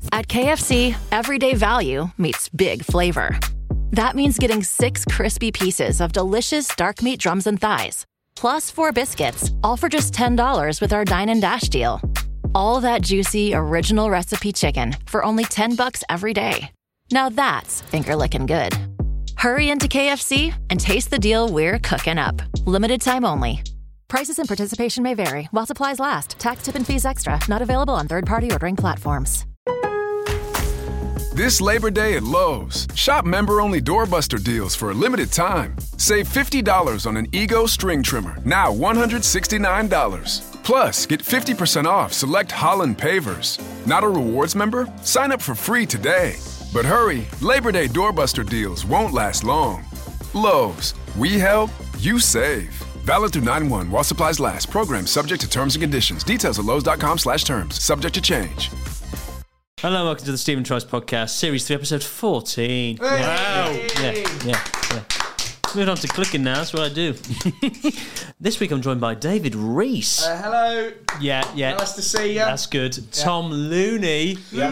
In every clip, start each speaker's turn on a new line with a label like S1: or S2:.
S1: At KFC, everyday value meets big flavor. That means getting 6 crispy pieces of delicious dark meat drums and thighs, plus 4 biscuits, all for just $10 with our Dine and Dash deal. All that juicy, original recipe chicken for only $10 every day. Now that's finger-licking good. Hurry into KFC and taste the deal we're cooking up. Limited time only. Prices and participation may vary while supplies last. Tax, tip, and fees extra. Not available on third-party ordering platforms.
S2: This Labor Day at Lowe's, shop member-only doorbuster deals for a limited time. Save $50 on an Ego string trimmer, now $169. Plus, get 50% off select Holland pavers. Not a rewards member? Sign up for free today. But hurry, Labor Day doorbuster deals won't last long. Lowe's, we help, you save. Valid through 9/1 while supplies last. Program subject to terms and conditions. Details at lowes.com/terms. Subject to change.
S3: Hello, welcome to the Stephen Trice Podcast, Series 3, Episode 14.
S4: Hey.
S3: Wow. Yeah. Moving on to clicking now, that's what I do. This week I'm joined by David Reese.
S4: Hello.
S3: Yeah.
S4: Nice to see you.
S3: That's good. Tom Looney.
S4: Yeah.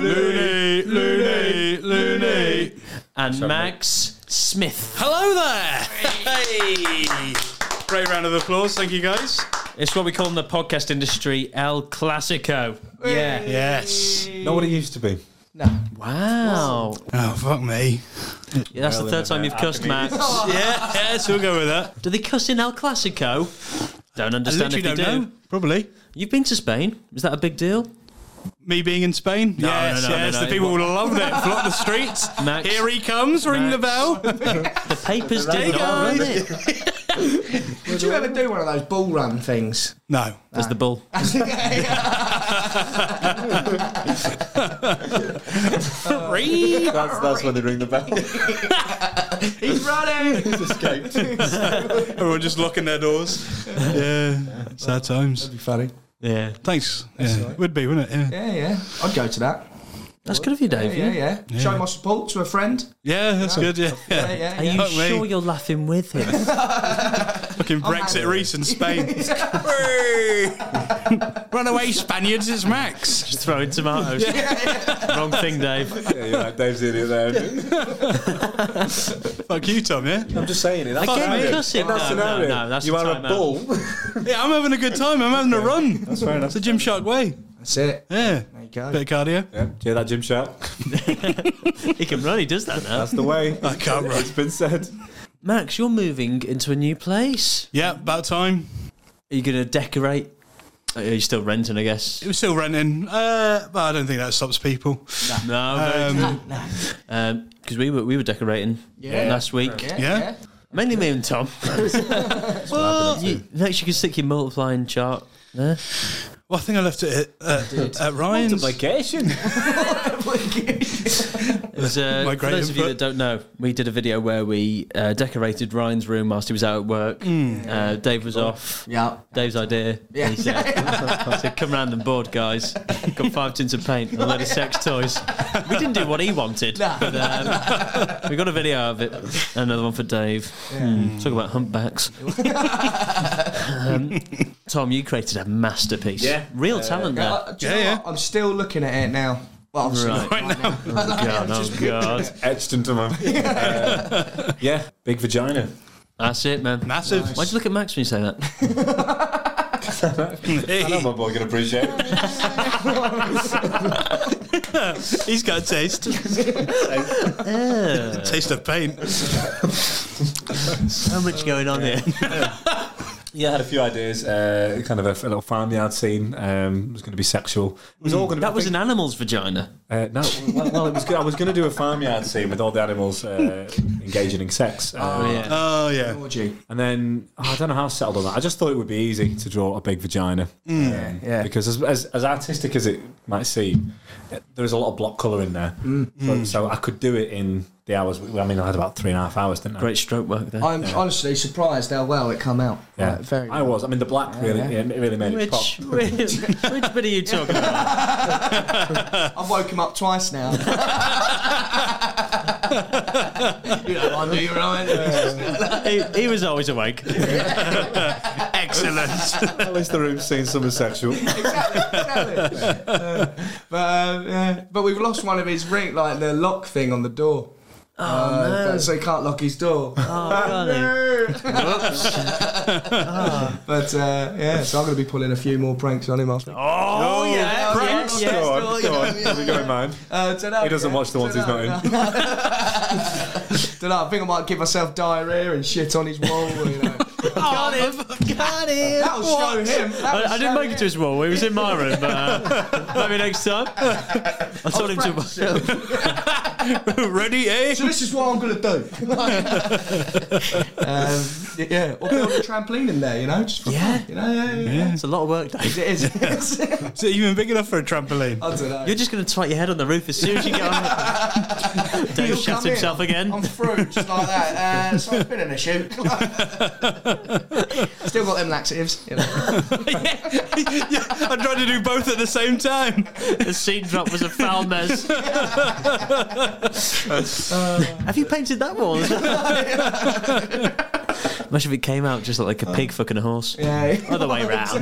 S3: Looney. And Max Smith.
S5: Hello there. Hey. Great round of applause. Thank you, guys.
S3: It's what we call in the podcast industry El Clasico.
S4: Yeah.
S5: Yes.
S6: Not what it used to be.
S4: No.
S3: Wow.
S5: Oh, fuck me.
S3: Yeah, that's the third time you've cussed, Max.
S5: Yes, we'll go with that.
S3: Do they cuss in El Clasico? Don't understand if they
S5: don't
S3: do.
S5: know. Probably.
S3: You've been to Spain. Is that a big deal?
S5: Me being in Spain?
S3: No,
S5: yes.
S3: no.
S5: The people would have loved it. Flock the streets.
S3: Max.
S5: Here he comes. Ring the bell.
S3: The papers did not run it.
S4: Did you ever do one of those bull run things?
S5: No.
S3: There's the bull.
S6: That's when they ring the bell.
S4: He's running.
S6: He's escaped.
S5: Everyone just locking their doors. Yeah. Sad times.
S4: That'd be funny.
S3: Yeah.
S5: Thanks. Yeah. Would be, wouldn't it? Yeah.
S4: Yeah. I'd go to that.
S3: That's good of you, Dave.
S4: Yeah. Show my support to a friend.
S5: Yeah, that's good. Yeah.
S3: Are you
S5: Fuck me.
S3: sure you're laughing with him?
S5: Fucking Brexit, Reese and Spain. Run away, Spaniards, it's Max.
S3: Just throwing tomatoes. Wrong thing, Dave.
S6: Yeah, you're right, Dave's the idiot there.
S5: Fuck you, Tom, yeah?
S6: I'm just saying it. That's
S3: Again,
S6: the
S3: cussing.
S6: In that scenario,
S3: No, that's
S6: you
S3: the
S6: are a
S3: timeout.
S6: bull.
S5: Yeah, I'm having a good time. I'm having a run.
S6: That's fair enough.
S5: It's the Gymshark way.
S4: That's it.
S5: Yeah.
S4: There you go.
S5: Bit of cardio.
S6: Yeah. Do you hear that, Gymshark?
S3: He can run, he does that now.
S6: That's the way.
S5: I can't run.
S6: It's been said.
S3: Max, you're moving into a new place.
S5: Yeah, about time.
S3: Are you going to decorate? Are you still renting, I guess?
S5: It was still renting, but I don't think that stops people.
S3: No, because we were decorating last week.
S5: Yeah?
S3: Mainly me and Tom. Well, next you can stick your multiplying chart there.
S5: Well, I think I left it at Ryan's.
S6: Multiplication.
S3: It was, for
S5: My great
S3: those of you
S5: input.
S3: that don't know, we did a video where we decorated Ryan's room whilst he was out at work. Dave was off.
S4: Yeah.
S3: Dave's idea.
S4: Yeah.
S3: He said, come round and board, guys. Got 5 tins of paint and a load of sex toys. We didn't do what he wanted, but we got a video of it. Another one for Dave. Talk about humpbacks. Tom, you created a masterpiece.
S6: Yeah.
S3: Real talent there.
S4: Do you know what? I'm still looking at it now. Well, obviously not
S3: Right
S4: now.
S3: Oh, God.
S6: Etched into my... yeah, big vagina.
S3: That's it, man.
S5: Massive.
S3: Why'd you look at Max when you say that?
S6: I know my boy can appreciate it.
S5: He's got a taste. Taste of paint.
S3: So much going on here.
S6: Yeah, I had a few ideas. Kind of a little farmyard scene. It was going to be sexual. It was all going to.
S3: That was an animal's vagina.
S6: No. Well, it was good. I was going to do a farmyard scene with all the animals engaging in sex.
S5: Oh, yeah.
S4: Orgy.
S6: And then I don't know how I settled on that. I just thought it would be easy to draw a big vagina.
S4: Yeah.
S6: Because as artistic as it might seem, there is a lot of block colour in there. So I could do it in the hours. I mean, I had about 3.5 hours, didn't I?
S3: Great stroke work there.
S4: I'm honestly surprised how well it come out.
S6: Yeah,
S4: Like, very
S6: I was. I mean, the black really, it really made it pop.
S3: Which bit are you talking about?
S4: I've woke him up twice now. You don't mind, do you, Ryan?
S3: He was always awake.
S5: Excellent. Excellent.
S6: At least the room's seen something sexual.
S4: Exactly. But we've lost one of his ring, like the lock thing on the door. No. So he can't lock his door. But so I'm going to be pulling a few more pranks on him after.
S5: Pranks.
S6: Go on. Have you got in mind? He doesn't watch the ones he's not in.
S4: Don't know. I think I might give myself diarrhea and shit on his wall. You know.
S3: Got him.
S4: That'll show him.
S3: I didn't make it to his wall. He was in my room, but maybe next time. I told him to.
S5: Ready, eh?
S4: So this is what I'm going to do. Or build a trampoline in there, you know? Just for fun, you know? Yeah.
S3: It's a lot of work, Dave.
S4: It is.
S5: Is it even big enough for a trampoline?
S4: I don't know.
S3: You're just going to twat your head on the roof as soon as you get on it. Dave
S4: He'll
S3: shafts
S4: come in,
S3: himself again.
S4: I'm through, just like that. So I've been in a shoot. Still got them laxatives. You know?
S5: I'm trying to do both at the same time.
S3: The seed drop was a foul mess. Have you painted that wall? Imagine if it came out just like a pig fucking a horse.
S4: Yeah.
S3: Other way round.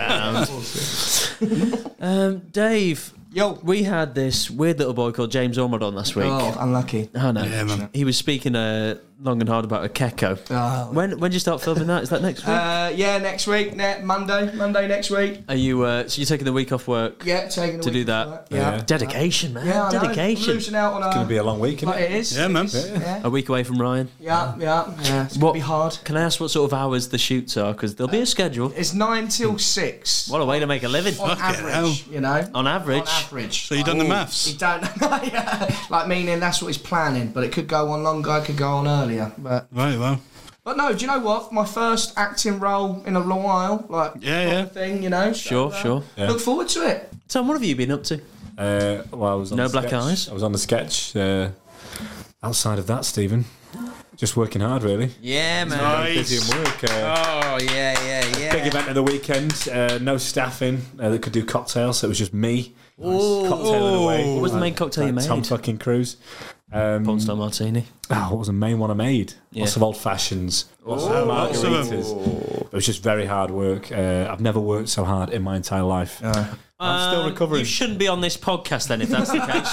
S3: Dave, we had this weird little boy called James Ormond on last week.
S4: Oh, unlucky.
S3: Oh no.
S5: Yeah, man.
S3: He was speaking long and hard about a gecko.
S4: Oh.
S3: When do you start filming that? Is that next week?
S4: Next week. Monday next week.
S3: Are you? So you're taking the week off work?
S4: Yeah, taking
S3: to
S4: a
S3: do
S4: week
S3: that.
S4: off work.
S6: Yeah.
S3: Dedication, man.
S4: Yeah, I know.
S3: Dedication.
S4: I'm losing out on
S6: It's going to be a long week, isn't
S4: But
S6: it?
S4: it is.
S5: Yeah, man.
S4: Yeah.
S3: A week away from Ryan.
S4: Yeah. It's going to be hard.
S3: Can I ask what sort of hours the shoots are? Because there'll be a schedule.
S4: It's 9 till 6.
S3: What a way to make a living.
S4: On average, you know.
S3: On average.
S5: So you've done the maths?
S4: You don't know. Like, meaning that's what he's planning, but it could go on longer, it could go on earlier. But
S5: Well.
S4: no, do you know what? My first acting role in a long while, like
S5: Yeah.
S4: thing, you know.
S3: Sure.
S4: Look forward to it.
S3: Tom, what have you been up to?
S6: I was on
S3: No
S6: the
S3: black
S6: sketch.
S3: eyes?
S6: I was on the sketch. Outside of that, Stephen, just working hard, really.
S3: Yeah, man.
S5: Nice.
S6: Busy in work.
S3: Oh, yeah.
S6: Big event of the weekend. No staffing that could do cocktails, so it was just me. Cocktailing away.
S3: What was the main cocktail you made?
S6: Tom fucking Cruise.
S3: Porn star martini.
S6: What was the main one I made?
S3: Yeah.
S6: Lots of old fashions. Lots of margaritas. It was just very hard work. I've never worked so hard in my entire life. I'm still recovering.
S3: You shouldn't be on this podcast then, if that's the case.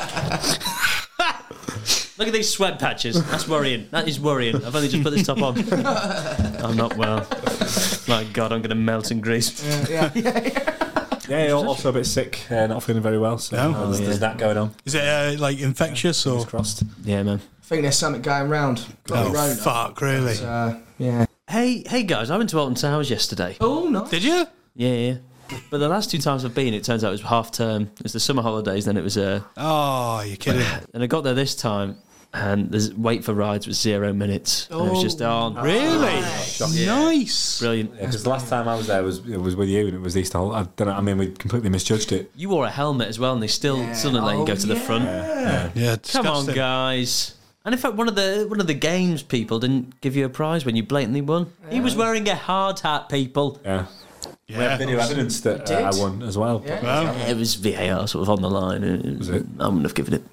S3: Look at these sweat patches. That's worrying. That is worrying. I've only just put this top on. I'm not well. My God, I'm going to melt in grease.
S6: Yeah, also a bit sick, not feeling very well. So there's that going on.
S5: Is it like infectious or?
S6: Fingers crossed.
S3: Yeah, man.
S4: I think there's something going round.
S5: Oh, fuck, really?
S4: Yeah.
S3: Hey guys, I went to Alton Towers yesterday.
S4: Oh, nice.
S5: Did you?
S3: Yeah. But the last 2 times I've been, it turns out it was half term. It was the summer holidays, then it was
S5: Oh, you're kidding.
S3: and I got there this time, and the wait for rides was 0 minutes. And it was just on.
S5: Really? Nice.
S3: Brilliant.
S6: Because the last time I was there was with you, and it was Easter. I don't know. I mean, we completely misjudged it.
S3: You wore a helmet as well, and they still didn't let you go to the front.
S5: Yeah,
S3: Come on,
S5: disgusting.
S3: guys. And in fact, one of the games people didn't give you a prize when you blatantly won. He was wearing a hard hat, people.
S6: Yeah.
S5: Yeah.
S6: We have video evidence that I won as well.
S4: Yeah.
S5: Well,
S3: Yeah, it was VAR sort of on the line.
S6: Was it?
S3: I wouldn't have given it.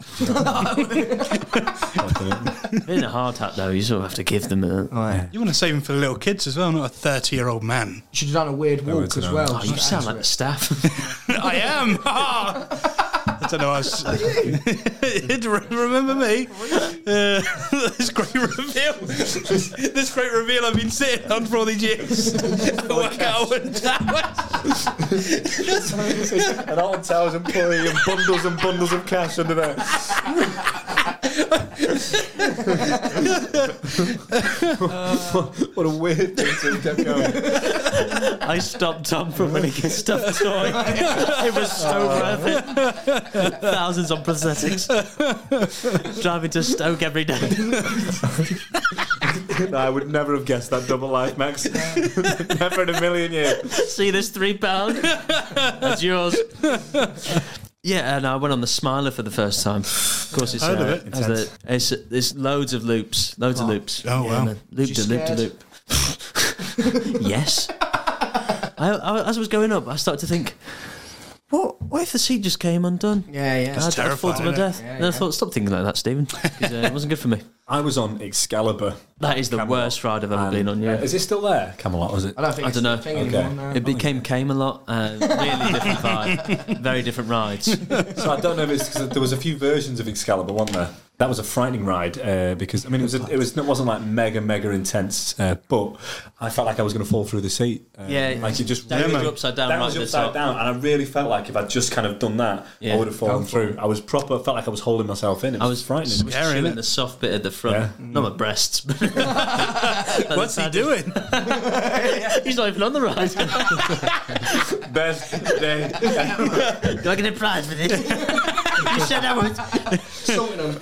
S3: In a hard hat, though, you sort of have to give them a...
S5: you want to save him for the little kids as well, not a 30-year-old man.
S4: You should have done a weird walk as well.
S3: Oh, you sound like the staff.
S5: I am. I don't know. Remember me? This great reveal. This great reveal I've been sitting on for all these years. Work out and
S6: And Alton Towers employee and bundles of cash under there. What a weird thing to have kept going.
S3: I stopped Tom from winning his stuffed toy. It was so worth it. Thousands on prosthetics. Driving to Stoke every day.
S6: No, I would never have guessed that double life, Max. Never in a million years.
S3: See this £3? That's yours. Yeah, and I went on the Smiler for the first time. Of course, it's
S5: Heard of it.
S3: There's loads of loops.
S5: Oh, wow.
S3: Man. Loop to loop to loop. Yes. As I was going up, I started to think, What if the seat just came undone?
S4: Yeah, yeah.
S3: I'd fall to my
S5: terrifying,
S3: death.
S4: Yeah,
S3: And I thought, stop thinking like that, Stephen. 'Cause, it wasn't good for me.
S6: I was on Excalibur.
S3: That is the
S6: Camelot.
S3: worst ride I've ever been on, yeah.
S6: Is it still there, Camelot, was it?
S4: I don't think
S3: I
S4: it's
S3: don't know.
S4: a thing
S6: Okay.
S4: anymore. No.
S3: It became Camelot, really different vibe, very different rides.
S6: So I don't know if it's because there was a few versions of Excalibur, wasn't there? That was a frightening ride because I mean it wasn't like mega intense, but I felt like I was going to fall through the seat. Like you just
S3: Down was upside down, right
S6: was
S3: at the
S6: upside
S3: top.
S6: down, and I really felt like if I'd just kind of done that,
S3: Yeah.
S6: I would have fallen through. I was felt like I was holding myself in. It was frightening.
S3: I was chewing the soft bit at the front,
S6: Yeah.
S3: not my breasts. But
S5: What's he doing?
S3: He's not even on the ride.
S6: Best day.
S3: Do I get a prize for this? You said I would.
S4: Salting them.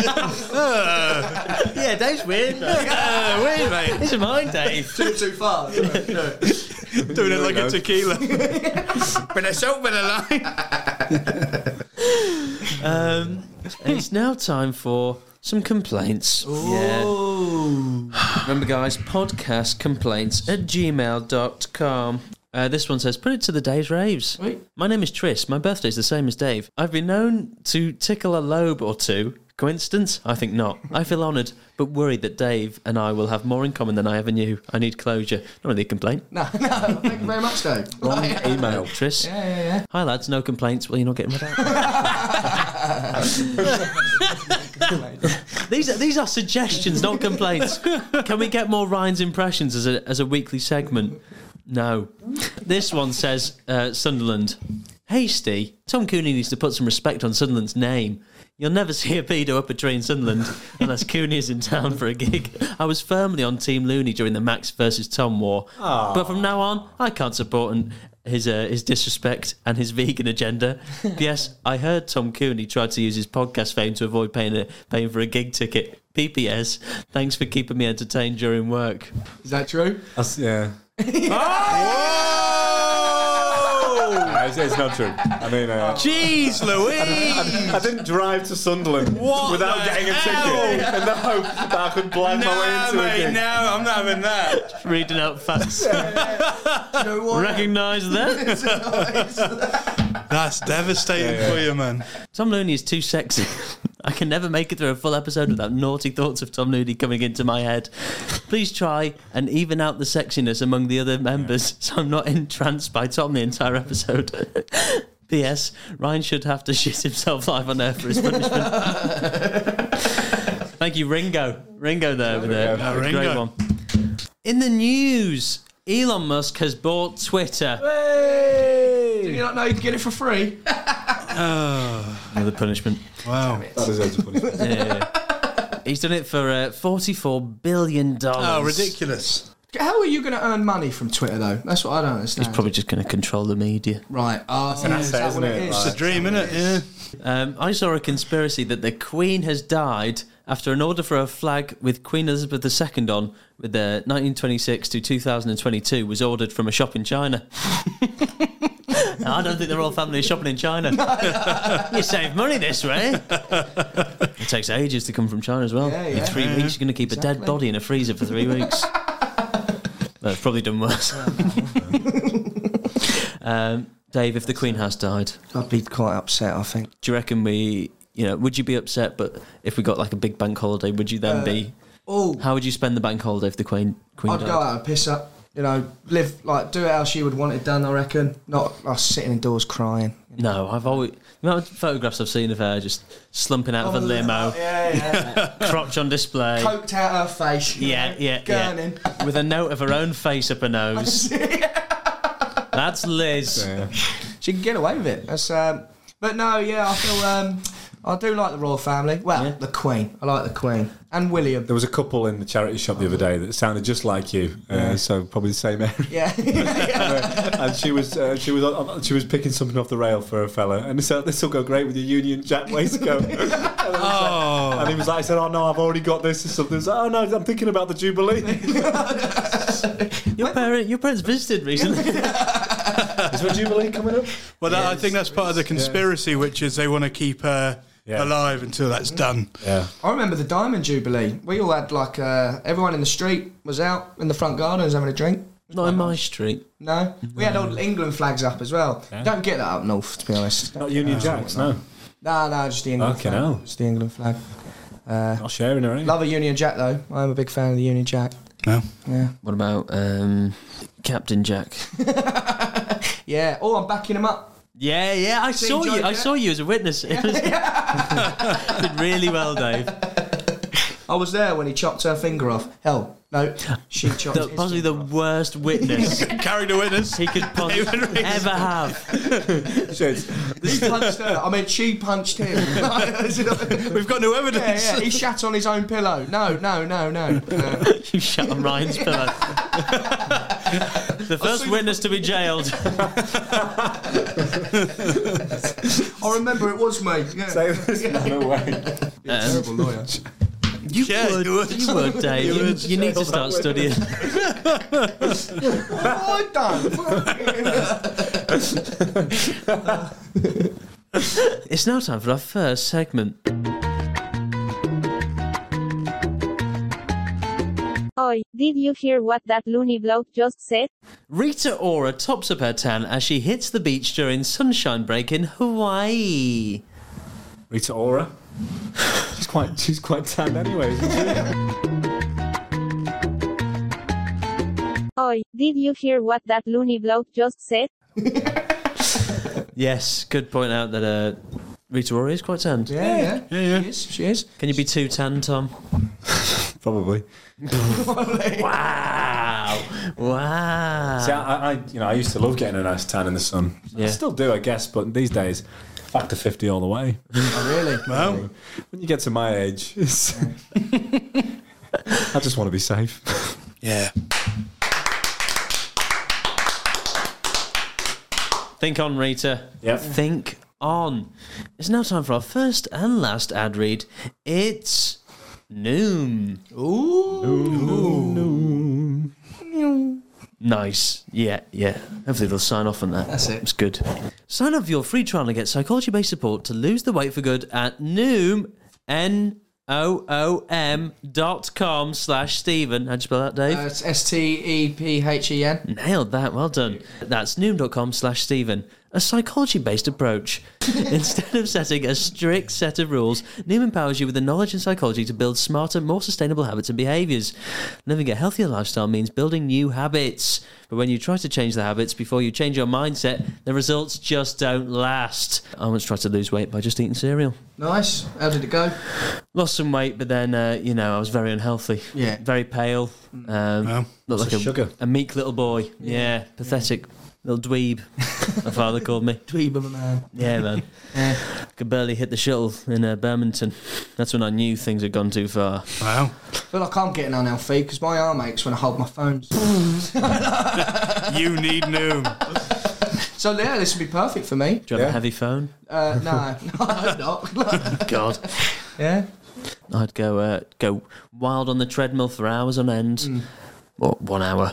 S3: Yeah, Dave's weird.
S5: Weird, mate.
S3: This is mine, Dave.
S4: Too far.
S5: Doing it like a tequila. Bit of salt, bit of lime.
S3: And it's now time for some complaints. Yeah. Remember, guys, podcast complaints at gmail.com. This one says, put it to the Dave's Raves.
S4: Sweet.
S3: My name is Tris. My birthday's the same as Dave. I've been known to tickle a lobe or two. Coincidence? I think not. I feel honoured, but worried that Dave and I will have more in common than I ever knew. I need closure. Not really a complaint.
S4: No, thank you very much, Dave.
S6: Wrong email.
S3: Tris.
S4: Yeah.
S3: Hi, lads. No complaints. Well, you're not getting rid out. These are suggestions, not complaints. Can we get more Ryan's impressions as a weekly segment? No. This one says Sunderland. Hasty. Tom Cooney needs to put some respect on Sunderland's name. You'll never see a pedo up a tree in Sunderland unless Cooney is in town for a gig. I was firmly on Team Looney during the Max versus Tom war. But from now on, I can't support his disrespect and his vegan agenda. P.S. I heard Tom Cooney tried to use his podcast fame to avoid paying for a gig ticket. P.P.S. Thanks for keeping me entertained during work.
S4: Is that true?
S6: Yeah. It's not true. I mean,
S5: Jeez, Louise.
S6: I didn't drive to Sunderland without getting a ticket in the hope that I could blind my way into a gig.
S5: No, I'm not having that.
S3: Reading out facts.
S4: You know what?
S3: Recognise that?
S5: That's devastating for you, man.
S3: Tom Looney is too sexy. I can never make it through a full episode without naughty thoughts of Tom Looney coming into my head. Please try and even out the sexiness among the other members so I'm not entranced by Tom the entire episode. P.S. Ryan should have to shit himself live on air for his punishment. Thank you, Ringo. Ringo there with a great
S5: Ringo.
S3: one. In the news, Elon Musk has bought Twitter.
S4: Did you not know you could get it for free?
S3: Another punishment.
S5: Wow.
S6: That deserves a punishment.
S3: Yeah. He's done it for $44 billion.
S5: Oh, ridiculous.
S4: How are you going to earn money from Twitter, though? That's what I don't understand.
S3: He's probably just going to control the media.
S4: Right. That's an
S6: asset, isn't it?
S5: It's a dream, isn't it? Yeah.
S3: I saw a conspiracy that the Queen has died after an order for a flag with Queen Elizabeth II on with the 1926 to 2022 was ordered from a shop in China. No, I don't think the royal family is shopping in China. You save money this way. It takes ages to come from China as well.
S4: Yeah,
S3: In
S4: yeah.
S3: 3 weeks, you're going to keep a dead body in a freezer for 3 weeks. That's probably done worse. Dave, if the Queen has died,
S4: I'd be quite upset, I think.
S3: do you reckon would you be upset, but if we got like a big bank holiday, would you then be... How would you spend the bank holiday if the Queen
S4: I'd
S3: died?
S4: go out and piss up. Do it how she would want it done, I reckon. Not us sitting indoors crying.
S3: No, I've always... The amount of photographs I've seen of her just slumping out of a limo,
S4: Yeah.
S3: crotch on display.
S4: Coked out her face.
S3: Yeah.
S4: Gurning.
S3: With a note of her own face up her nose. That's Liz.
S6: Yeah.
S4: She can get away with it. That's, but no, yeah, I feel... I do like the royal family. Well, the Queen. I like the Queen. And William.
S6: There was a couple in the charity shop the other day that sounded just like you, so probably the same area.
S4: Yeah.
S6: And she was picking something off the rail for a fella, and so this will go great with your Union Jack waistcoat. And he was like, I said, "Oh no, I've already got this or something." I was like, "Oh no, I'm thinking about the Jubilee."
S3: Your parents visited recently.
S6: Is there a Jubilee coming up?
S5: Well, I think that's part of the conspiracy, which is they want to keep her alive until that's done.
S6: Yeah.
S4: I remember the Diamond Jubilee. We all had everyone in the street was out in the front gardens having a drink.
S3: Not in my street.
S4: No? We had all England flags up as well. Don't get that up north, to be honest.
S6: Not Union Jacks, no.
S4: No, just the England flag.
S6: hell.
S4: Just the England flag.
S6: Not sharing her, eh?
S4: Love a Union Jack, though. I'm a big fan of the Union Jack.
S5: No.
S4: Yeah.
S3: What about Captain Jack?
S4: Yeah. Oh, I'm backing him up.
S3: Yeah, I saw you. I saw you as a witness. It was, did really well, Dave.
S4: I was there when he chopped her finger off. Hell, no, she chopped his
S3: Possibly the
S4: finger off.
S3: worst witness
S5: Carried a witness.
S3: he could possibly ever have.
S4: He punched her. I mean, she punched him.
S5: We've got no evidence.
S4: Yeah, he shat on his own pillow. No.
S3: You shut on Ryan's pillow. The first witness to be jailed.
S4: I remember it was me. Yeah.
S6: Say this. No way.
S4: Terrible lawyer.
S3: You would, Dave. You need to start studying.
S4: I don't.
S3: It's now time for our first segment.
S7: Oi, did you hear what that loony bloke just said?
S3: Rita Ora tops up her tan as she hits the beach during sunshine break in Hawaii.
S6: Rita Ora. She's quite tanned anyway, isn't she?
S7: Oi, did you hear what that loony bloke just said?
S3: Yes, good point out that Rita Ora is quite tanned.
S4: Yeah. She is.
S3: Can you be too tan, Tom?
S6: Probably.
S3: Wow.
S6: See, I used to love getting a nice tan in the sun.
S3: Yeah.
S6: I still do, I guess, but these days, back to 50 all the way.
S4: Oh, really?
S5: Well,
S6: When you get to my age, I just want to be safe.
S5: yeah.
S3: Think on, Rita.
S6: Yep.
S3: Think on. It's now time for our first and last ad read. It's Noom. Ooh. Nice. Yeah. Hopefully they'll sign off on that.
S4: That's it.
S3: It's good. Sign up for your free trial and get psychology-based support to lose the weight for good at Noom, noom.com/Stephen. How'd you spell that, Dave?
S4: It's STEPHEN.
S3: Nailed that. Well done. That's noom.com/Stephen. A psychology-based approach. Instead of setting a strict set of rules, Noom empowers you with the knowledge and psychology to build smarter, more sustainable habits and behaviours. Living a healthier lifestyle means building new habits. But when you try to change the habits before you change your mindset, the results just don't last. I once tried to lose weight by just eating cereal.
S4: Nice. How did it go?
S3: Lost some weight, but then, I was very unhealthy.
S4: Yeah.
S3: Very pale. Looked like
S6: sugar.
S3: a meek little boy. Yeah, pathetic. Little dweeb, my father called me.
S4: Dweeb of a man.
S3: Yeah, man. Could barely hit the shuttle in Birmingham. That's when I knew things had gone too far.
S5: Wow.
S4: I feel like I'm getting unhealthy because my arm aches when I hold my phones.
S5: You need Noom.
S4: So, yeah, this would be perfect for me.
S3: Do you have a heavy phone?
S4: No, I hope not.
S3: God.
S4: Yeah.
S3: I'd go wild on the treadmill for hours on end. Or 1 hour.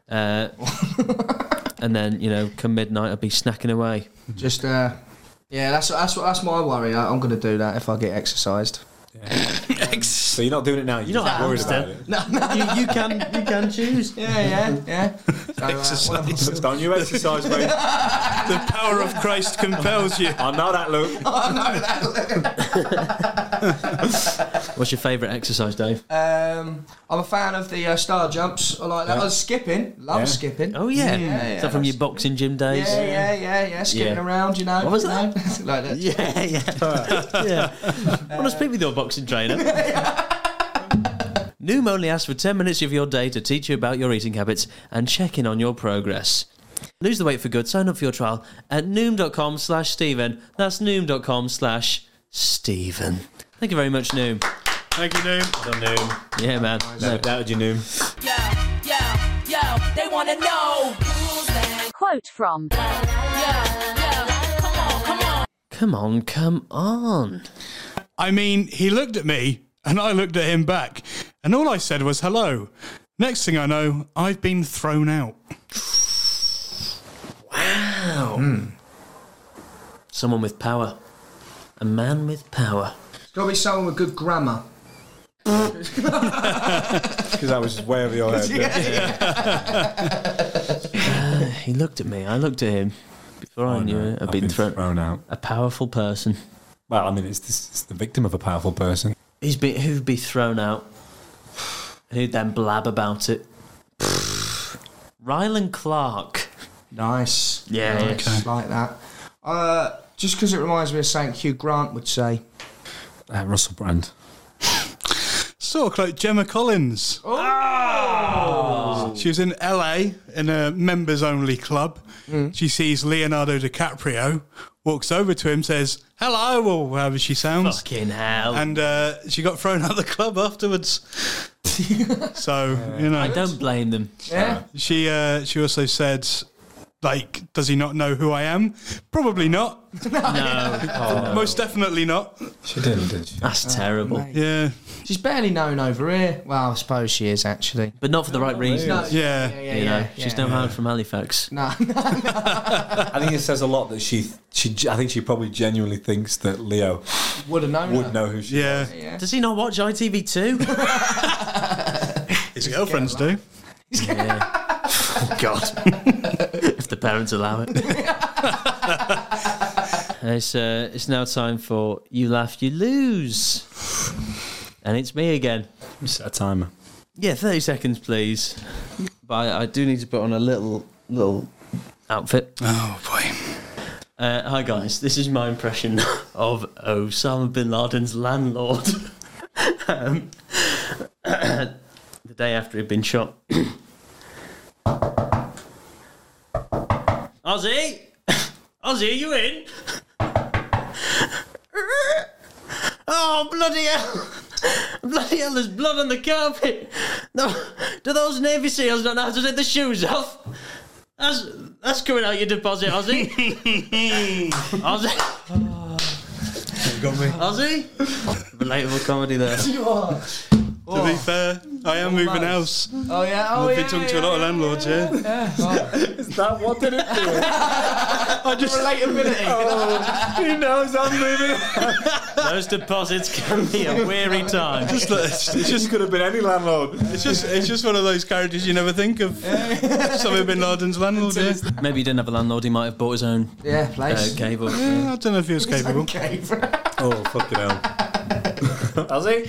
S3: And then, come midnight, I'd be snacking away.
S4: Just, that's my worry. I'm going to do that if I get exercised.
S6: So you're not doing it now. You're
S3: not
S6: just worried
S3: hamster.
S6: about it.
S3: You can choose.
S4: Yeah. So,
S5: Exercise.
S6: Don't you exercise, mate?
S5: The power of Christ compels you.
S6: I know that, Luke.
S3: What's your favourite exercise, Dave?
S4: I'm a fan of the star jumps. I like that. Skipping. Love skipping.
S3: Oh, yeah. Is that from
S4: that's-
S3: your boxing gym days?
S4: Yeah. Skipping
S3: Yeah.
S4: around,
S3: What was that?
S4: like that.
S3: Yeah. I want to speak with your boxing trainer. Noom only asks for 10 minutes of your day to teach you about your eating habits and check in on your progress. Lose the weight for good. Sign up for your trial at noom.com/Stephen. That's noom.com/Stephen. Thank you very much, Noom.
S5: Thank you, Noom.
S6: Noom.
S3: Yeah, man.
S6: No doubt you, Noom.
S8: Yo, they wanna know.
S7: Quote from
S3: Come on.
S5: I mean, he looked at me and I looked at him back, and all I said was hello. Next thing I know, I've been thrown out.
S3: Wow. Someone with power. A man with power.
S4: It's got to be someone with good grammar.
S6: Because that was way over your head.
S3: He looked at me. I looked at him. Before I knew it, I'd been
S6: thrown out.
S3: A powerful person.
S6: Well, I mean, it's the victim of a powerful person.
S3: Who'd be thrown out? Who'd then blab about it? Rylan Clark.
S4: Nice.
S3: Yeah.
S4: Nice. Like that. Just because it reminds me of something Hugh Grant would say.
S6: Russell Brand.
S5: Sort of like Gemma Collins.
S4: Oh!
S5: She was in LA in a members-only club. She sees Leonardo DiCaprio, walks over to him, says, hello, or however she sounds.
S3: Fucking hell.
S5: And she got thrown out of the club afterwards. So, you know.
S3: I don't blame them.
S4: Yeah.
S5: She also said, like, does he not know who I am? Probably not.
S3: No.
S5: Most definitely not.
S6: She didn't, did she?
S3: That's terrible.
S4: Mate.
S5: Yeah.
S4: She's barely known over here. Well, I suppose she is, actually.
S3: But not for the right reasons.
S5: Yeah.
S3: You know, she's no Howard from Halifax.
S4: No.
S6: I think it says a lot that I think she probably genuinely thinks that Leo
S4: Would have known
S6: would
S4: her.
S6: know who she
S5: Yeah.
S4: Yeah.
S3: Does he not watch ITV2?
S5: His girlfriends do.
S3: Yeah. Oh, God. If the parents allow it. It's now time for You Laugh, You Lose. And it's me again.
S6: Set a timer.
S3: Yeah, 30 seconds, please. But I do need to put on a little outfit.
S5: Oh, boy.
S3: Hi, guys. This is my impression of Osama bin Laden's landlord. The day after he'd been shot. Ozzy? Ozzy, are you in? Oh, bloody hell. Bloody hell, there's blood on the carpet. No, do those Navy SEALs not know how to take the shoes off? That's coming out your deposit, Ozzy. Ozzy?
S5: You got me.
S3: Ozzy? Relatable comedy there.
S5: To be fair, I am moving house.
S4: Oh, yeah. Oh,
S5: I've
S4: yeah.
S5: been talking to a lot of landlords, yeah.
S6: Is that what did it do?
S5: I just
S4: Relatability.
S6: He knows I'm moving.
S3: Those deposits can be a weary time.
S5: it's just
S6: Could have been any landlord.
S5: it's just one of those characters you never think of. Osama bin Laden's landlord, yeah.
S3: Maybe he didn't have a landlord, he might have bought his own
S4: Yeah, place.
S3: cable.
S5: Yeah, I don't know if he was capable.
S4: Okay.
S6: Oh, fucking hell. Has he?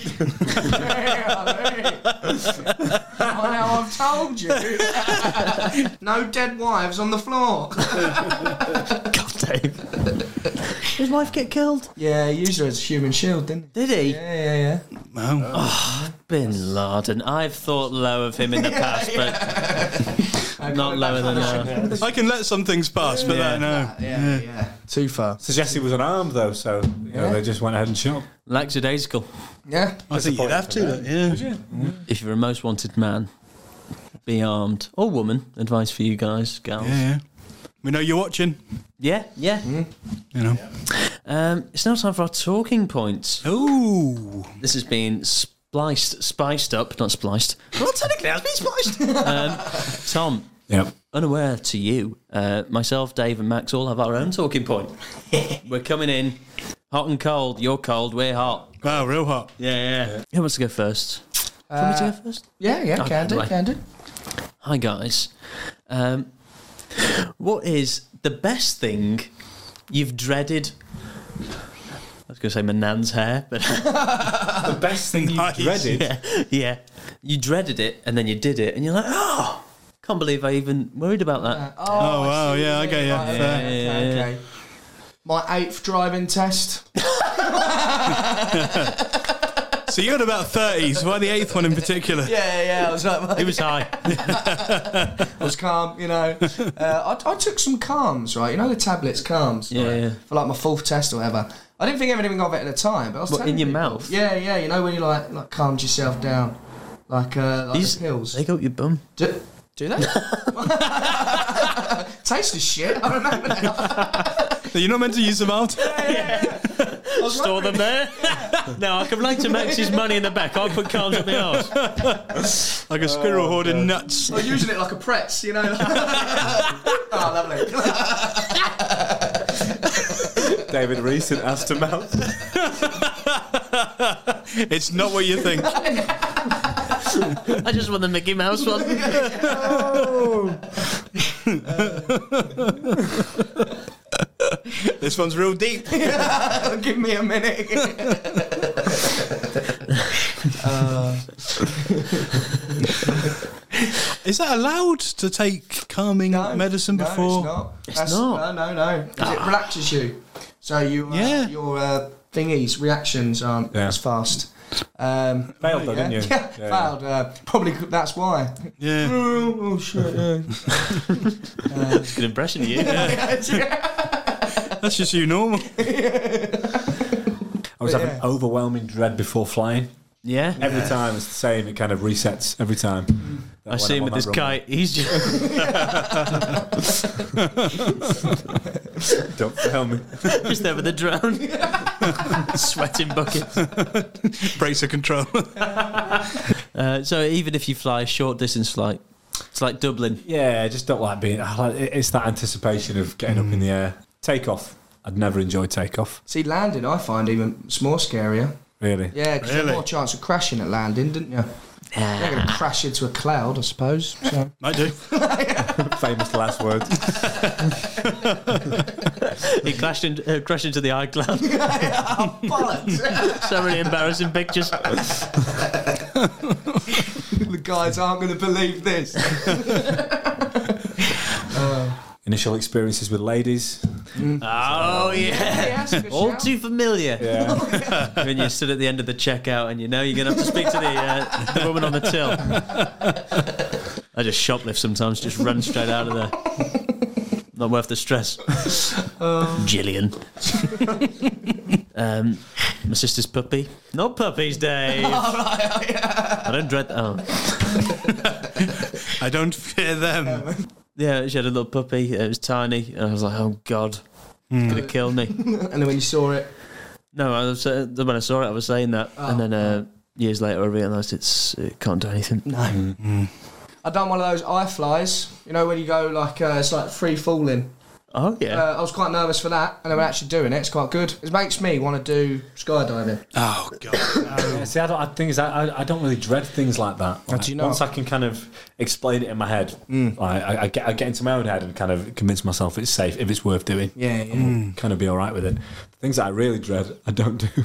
S4: Now I've told you. No dead wives on the floor.
S3: God, Dave. His wife get killed?
S4: Yeah, he used her as a human shield, didn't
S3: Did he?
S4: he? Yeah.
S5: Wow.
S3: Bin Laden. I've thought low of him in the past, but not lower than now.
S5: I can let some things pass, but that, no.
S4: Yeah. Too far.
S6: So Jesse was unarmed though, so you know, they just went ahead and shot.
S3: Lackadaisical.
S4: Yeah.
S5: I think you'd have to, yeah.
S3: If you're a most wanted man, be armed. Or woman. Advice for you guys, gals.
S5: Yeah. We know you're watching,
S3: Yeah.
S5: you know.
S3: It's now time for our talking points.
S5: Ooh.
S3: This has been spiced up, not spliced. Well, technically, it has been spliced. Tom,
S6: Yep.
S3: unaware to you, myself, Dave, and Max all have our own talking point. We're coming in hot and cold. You're cold, we're hot.
S5: Wow, real hot.
S3: Yeah. Who wants to go first? Want me to go first?
S4: Yeah,
S3: Okay,
S4: can do,
S3: right.
S4: can do.
S3: Hi, guys. What is the best thing you've dreaded? I was going to say my nan's hair, but
S6: The best thing you
S5: Nice.
S6: dreaded.
S3: yeah. You dreaded it, and then you did it, and you're like, oh, can't believe I even worried about that.
S5: Oh, wow, yeah, I get you.
S4: Right,
S5: Fair.
S4: okay. My 8th driving test.
S5: So you had about 30s. Why the 8th one in particular?
S4: Yeah, I was like,
S3: It was high.
S4: I was calm, you know. I took some calms, right? You know the tablets, calms.
S3: Yeah,
S4: right?
S3: yeah.
S4: For like my 4th test or whatever. I didn't think anything of it at the time, but I was
S3: What,
S4: telling
S3: in your
S4: people.
S3: mouth?
S4: Yeah. You know when you like calmed yourself down, like
S3: These
S4: the pills.
S3: They go up your bum.
S4: Do they? Tastes of shit. I remember now.
S5: You're not meant to use them out.
S3: Store them there. No, I can relate to Max's money in the back. I put calms up my arse.
S5: Like a squirrel hoarding nuts.
S4: I was using it like a Pretz, you know. Oh, lovely.
S6: David Reese and Aston Mount.
S5: It's not what you think.
S3: I just want the Mickey Mouse one.
S5: This one's real deep.
S4: Give me a minute.
S5: Is that allowed to take calming medicine before?
S4: No, it's
S3: It's not.
S4: No. 'Cause it relaxes you. So your thingies, reactions aren't as fast.
S6: Failed though, didn't you?
S4: Yeah, failed. Probably that's why.
S5: Yeah.
S4: Oh shit. Yeah.
S3: That's a good impression of you.
S5: That's just you normal.
S6: I was having overwhelming dread before flying.
S3: Yeah.
S6: Every time it's the same. It kind of resets every time.
S3: I see him with this kite. He's just...
S6: Don't fail me.
S3: just there with a drone. Sweating buckets.
S5: Brace of control.
S3: So even if you fly a short distance flight, it's like Dublin.
S6: Yeah, I just don't like being... It's that anticipation of getting up in the air. Takeoff. I'd never enjoyed takeoff.
S4: See, landing I find even more scarier.
S6: Really?
S4: Yeah, because you have more chance of crashing at landing, didn't you? You're not going to crash into a cloud, I suppose. So.
S5: I do.
S6: Famous last words.
S3: He crashed into the iCloud.
S4: Oh, bollocks.
S3: So many embarrassing pictures.
S4: The guys aren't going to believe this.
S6: Initial experiences with ladies.
S3: Oh, yeah. All too familiar.
S6: Yeah.
S3: When you stood at the end of the checkout and you know you're going to have to speak to the woman on the till. I just shoplift sometimes, just run straight out of there. Not worth the stress. Gillian. My sister's puppy. Not puppies, Dave. I don't dread... Oh.
S5: I don't fear them.
S3: Yeah, she had a little puppy. It was tiny. And I was like, oh, God. It's going to kill me.
S4: And then when you saw it...
S3: No, when I saw it, I was saying that. And then years later, I realised it can't do anything.
S4: No. I done one of those iFlies. You know, when you go like, it's like free falling.
S3: Oh, yeah.
S4: I was quite nervous for that, and then we're actually doing it. It's quite good. It makes me want to do skydiving.
S5: Oh, God.
S6: Yeah, see, I don't really dread things like that. Like,
S4: do you know?
S6: Once I can kind of explain it in my head, I get into my own head and kind of convince myself it's safe, if it's worth doing.
S4: Yeah.
S6: Kind of be all right with it. The things that I really dread, I don't do.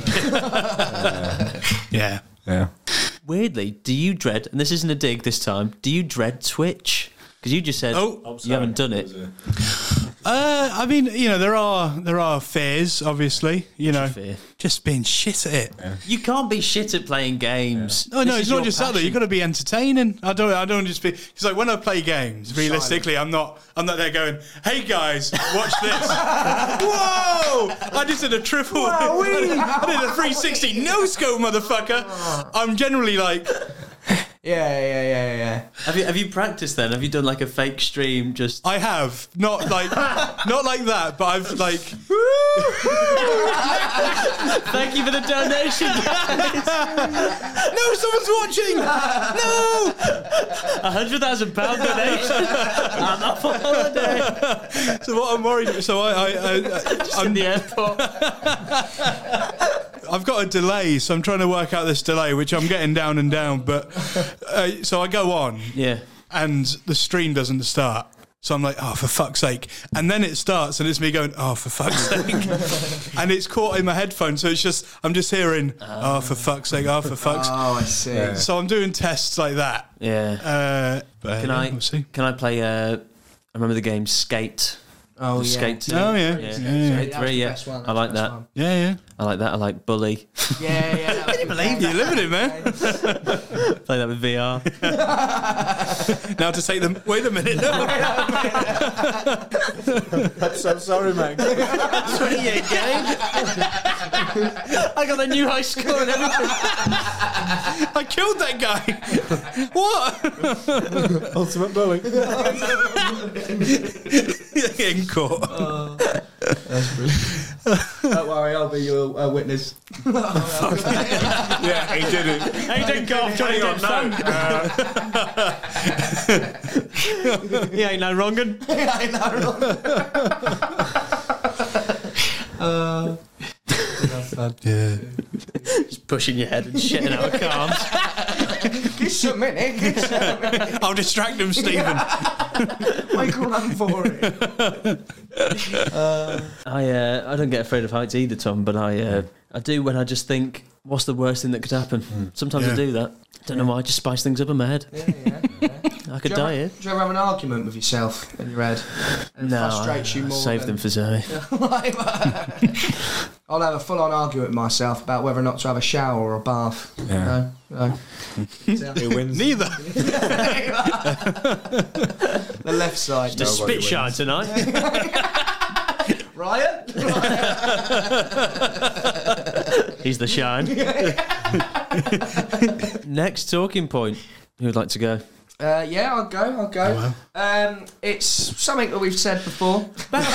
S5: Yeah.
S6: Yeah.
S3: Weirdly, do you dread, and this isn't a dig this time, do you dread Twitch? Because you just said you haven't done it.
S5: I mean, you know, there are fears, obviously. You know,
S3: fear?
S5: just being shit at it.
S6: Yeah.
S3: You can't be shit at playing games.
S5: Oh no,
S3: This
S5: it's
S3: is
S5: not
S3: your
S5: just that though.
S3: passion.
S5: You've got to be entertaining. I don't just be. It's like when I play games. Realistically, I'm not there going, "Hey guys, watch this." Whoa! I just did a triple. I did a 360 no scope, motherfucker. I'm generally like.
S4: Yeah.
S3: Have you practiced then? Have you done like a fake stream? Just
S5: I have not like that, but I've like.
S3: thank you for the donation.
S5: No, someone's watching. No.
S3: £100,000 donation. I'm off on holiday.
S5: So what I'm worried. So
S3: I'm in the airport.
S5: I've got a delay, so I'm trying to work out this delay, which I'm getting down and down. But so I go on, and the stream doesn't start. So I'm like, oh, for fuck's sake. And then it starts, and it's me going, oh, for fuck's sake. And it's caught in my headphones, so I'm just hearing, oh, for fuck's sake, oh, for fuck's sake.
S4: Oh, I see.
S5: Yeah. So I'm doing tests like that.
S3: Yeah.
S5: But we'll see.
S3: Can I play? I remember the game Skate.
S4: Oh, yeah.
S3: Skate 2.
S5: Oh, yeah.
S3: Skate 3, yeah. I like that.
S5: Yeah.
S3: I like that. I like Bully.
S4: Yeah.
S5: Can you believe you're living it, man?
S3: Play that with VR.
S5: Now to take them. Wait a minute.
S6: I'm so sorry, mate.
S3: 28 game. I got the new high score and everything.
S5: I killed that guy. What?
S6: Ultimate bully.
S5: In court.
S4: That's brilliant. Don't worry, I'll be your witness.
S6: Yeah, he did it.
S3: He didn't go off Johnny on
S5: He ain't no wrongin'. Yeah.
S3: Just pushing your head and shitting out of carbs.
S4: Give some minute. Give some minute.
S5: I'll distract him, Stephen.
S4: Make a run for it.
S3: I don't get afraid of heights either, Tom, but I do when I just think, what's the worst thing that could happen? Sometimes I do that. Don't know why, I just spice things up in my head.
S4: Yeah.
S3: I could die here.
S4: Do you ever have an argument with yourself in your head? And it frustrates you more.
S3: Save them for Zoe.
S4: I'll have a full-on argument with myself about whether or not to have a shower or a bath.
S6: Yeah.
S4: No.
S6: Who wins?
S5: Neither.
S4: The left side.
S3: Just spit shine tonight.
S4: Ryan?
S3: He's the shine. Next talking point. Who would like to go?
S4: Yeah, I'll go.
S5: Oh, wow.
S4: It's something that we've said before.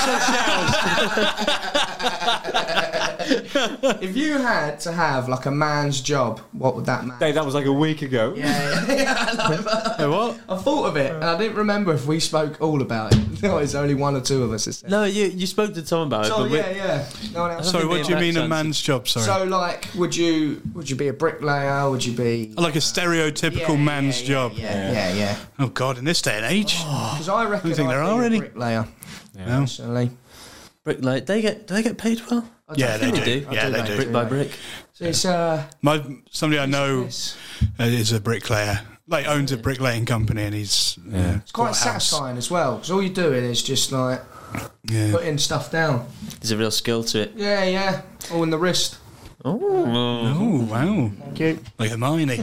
S4: If you had to have like a man's job, what would that man?
S6: Hey, that was like a week ago.
S4: Yeah.
S5: Hey, what?
S4: I thought of it, and I didn't remember if we spoke all about it. No, it's only one or two of us. That said.
S3: No, you spoke to Tom about it.
S4: So
S3: but
S4: yeah. No one else.
S5: Sorry, what do you mean a
S3: chance.
S5: man's job? Sorry.
S4: So like, would you be a bricklayer? Would you be
S5: Like a stereotypical man's job.
S4: Yeah.
S5: Oh, God, in this day and age.
S4: Because I reckon
S5: I think there are
S4: I'd be
S5: any.
S4: a bricklayer.
S5: Yeah.
S4: Personally.
S3: Bricklayer, do they get paid well?
S5: Yeah, they
S3: think
S5: do.
S3: they do.
S5: Yeah, they do.
S3: Brick by brick.
S4: So it's
S5: Somebody I know is a bricklayer. Like owns a bricklaying company, and he's
S4: it's quite satisfying as well. Because all you're doing is just like putting stuff down.
S3: There's a real skill to it.
S4: Yeah. All in the wrist.
S3: Oh,
S5: wow.
S4: Thank you.
S5: Like Hermione.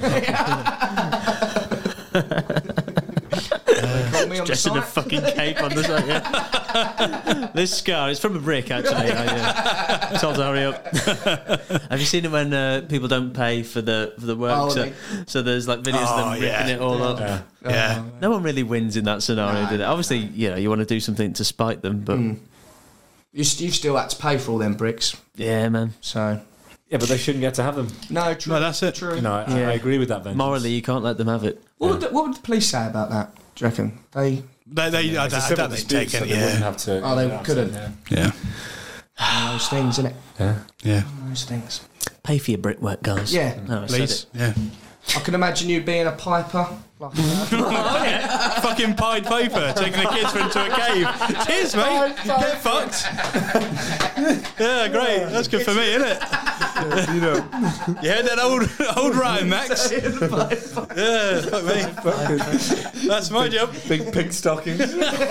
S3: Dressed in a fucking cape on the side. Yeah. This scar, it's from a brick actually. I told her hurry up. Have you seen it when people don't pay for the work? So there's like videos of them ripping it all up.
S5: Yeah.
S3: No one really wins in that scenario, do they? Obviously, you want to do something to spite them, but
S4: You've still had to pay for all them bricks.
S3: yeah, man.
S4: So
S6: Yeah, but they shouldn't get to have them.
S4: no, true.
S5: No, that's it.
S4: True.
S6: You know, I agree with that, Vengeance.
S3: Morally, you can't let them have it.
S4: What would the police say about that? Do you reckon they?
S5: I
S6: It's a
S5: don't
S6: civil
S5: think
S6: dispute,
S5: they take
S6: so
S5: it.
S6: they wouldn't
S5: Yeah.
S6: have to.
S4: Oh, they couldn't.
S5: Yeah.
S4: Those things, innit?
S5: Yeah.
S4: Those things.
S3: Pay for your brickwork, guys.
S4: Yeah.
S3: No, I said
S5: Please.
S3: it.
S5: Yeah.
S4: I can imagine you being a piper. Like,
S5: Fucking Pied Piper taking the kids into a cave. Cheers, mate. Get fucked. Yeah, great. That's good for me, isn't it?
S6: You know,
S5: You heard that old rhyme, Max? Yeah, fuck me. That's my job.
S6: big pink stockings,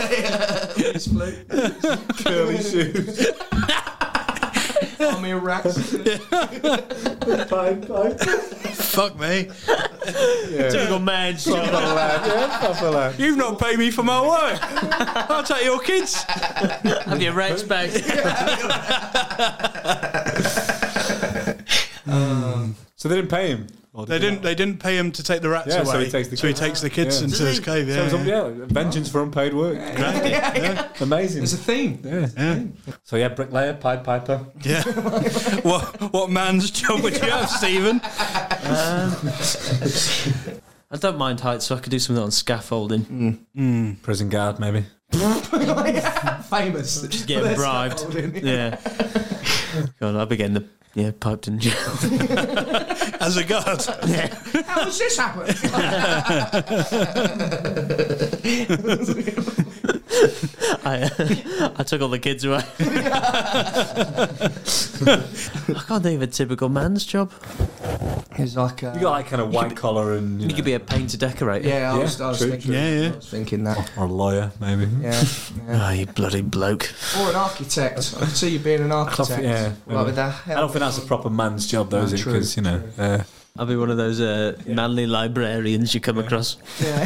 S6: curly shoes.
S4: army of rats.
S5: Fuck me.
S3: Typical man's job.
S6: Proper lad.
S5: You've not paid me for my work. I'll take your kids.
S3: Have your rights back.
S6: So they didn't pay him.
S5: They didn't pay him to take the rats
S6: Yeah,
S5: away.
S6: so he takes the
S5: kids
S6: Yeah.
S5: into this cave. Yeah.
S6: So vengeance for unpaid work. Amazing.
S4: There's a theme.
S5: Yeah.
S6: So yeah, bricklayer, Pied Piper.
S5: Yeah. What man's job would you have, Stephen?
S3: I don't mind heights, so I could do something on scaffolding.
S6: Prison guard, maybe.
S4: Famous.
S3: Just getting bribed. Yeah. God, I'll be getting piped in jail.
S5: As a guard.
S4: How does this happen?
S3: I took all the kids away. I can't think of a typical man's job.
S4: It's like
S6: You got like kind of white collar and
S3: You could be a painter decorator.
S4: I was
S6: true.
S4: thinking.
S5: Yeah.
S4: I was thinking that.
S6: or a lawyer, maybe.
S4: Yeah.
S3: Oh, you bloody bloke.
S4: Or an architect. I can see you being an architect.
S6: Yeah,
S4: Like with that.
S6: I don't think that's a proper man's job, though, is it?
S4: true.
S6: Because
S3: I'll be one of those manly librarians you come across.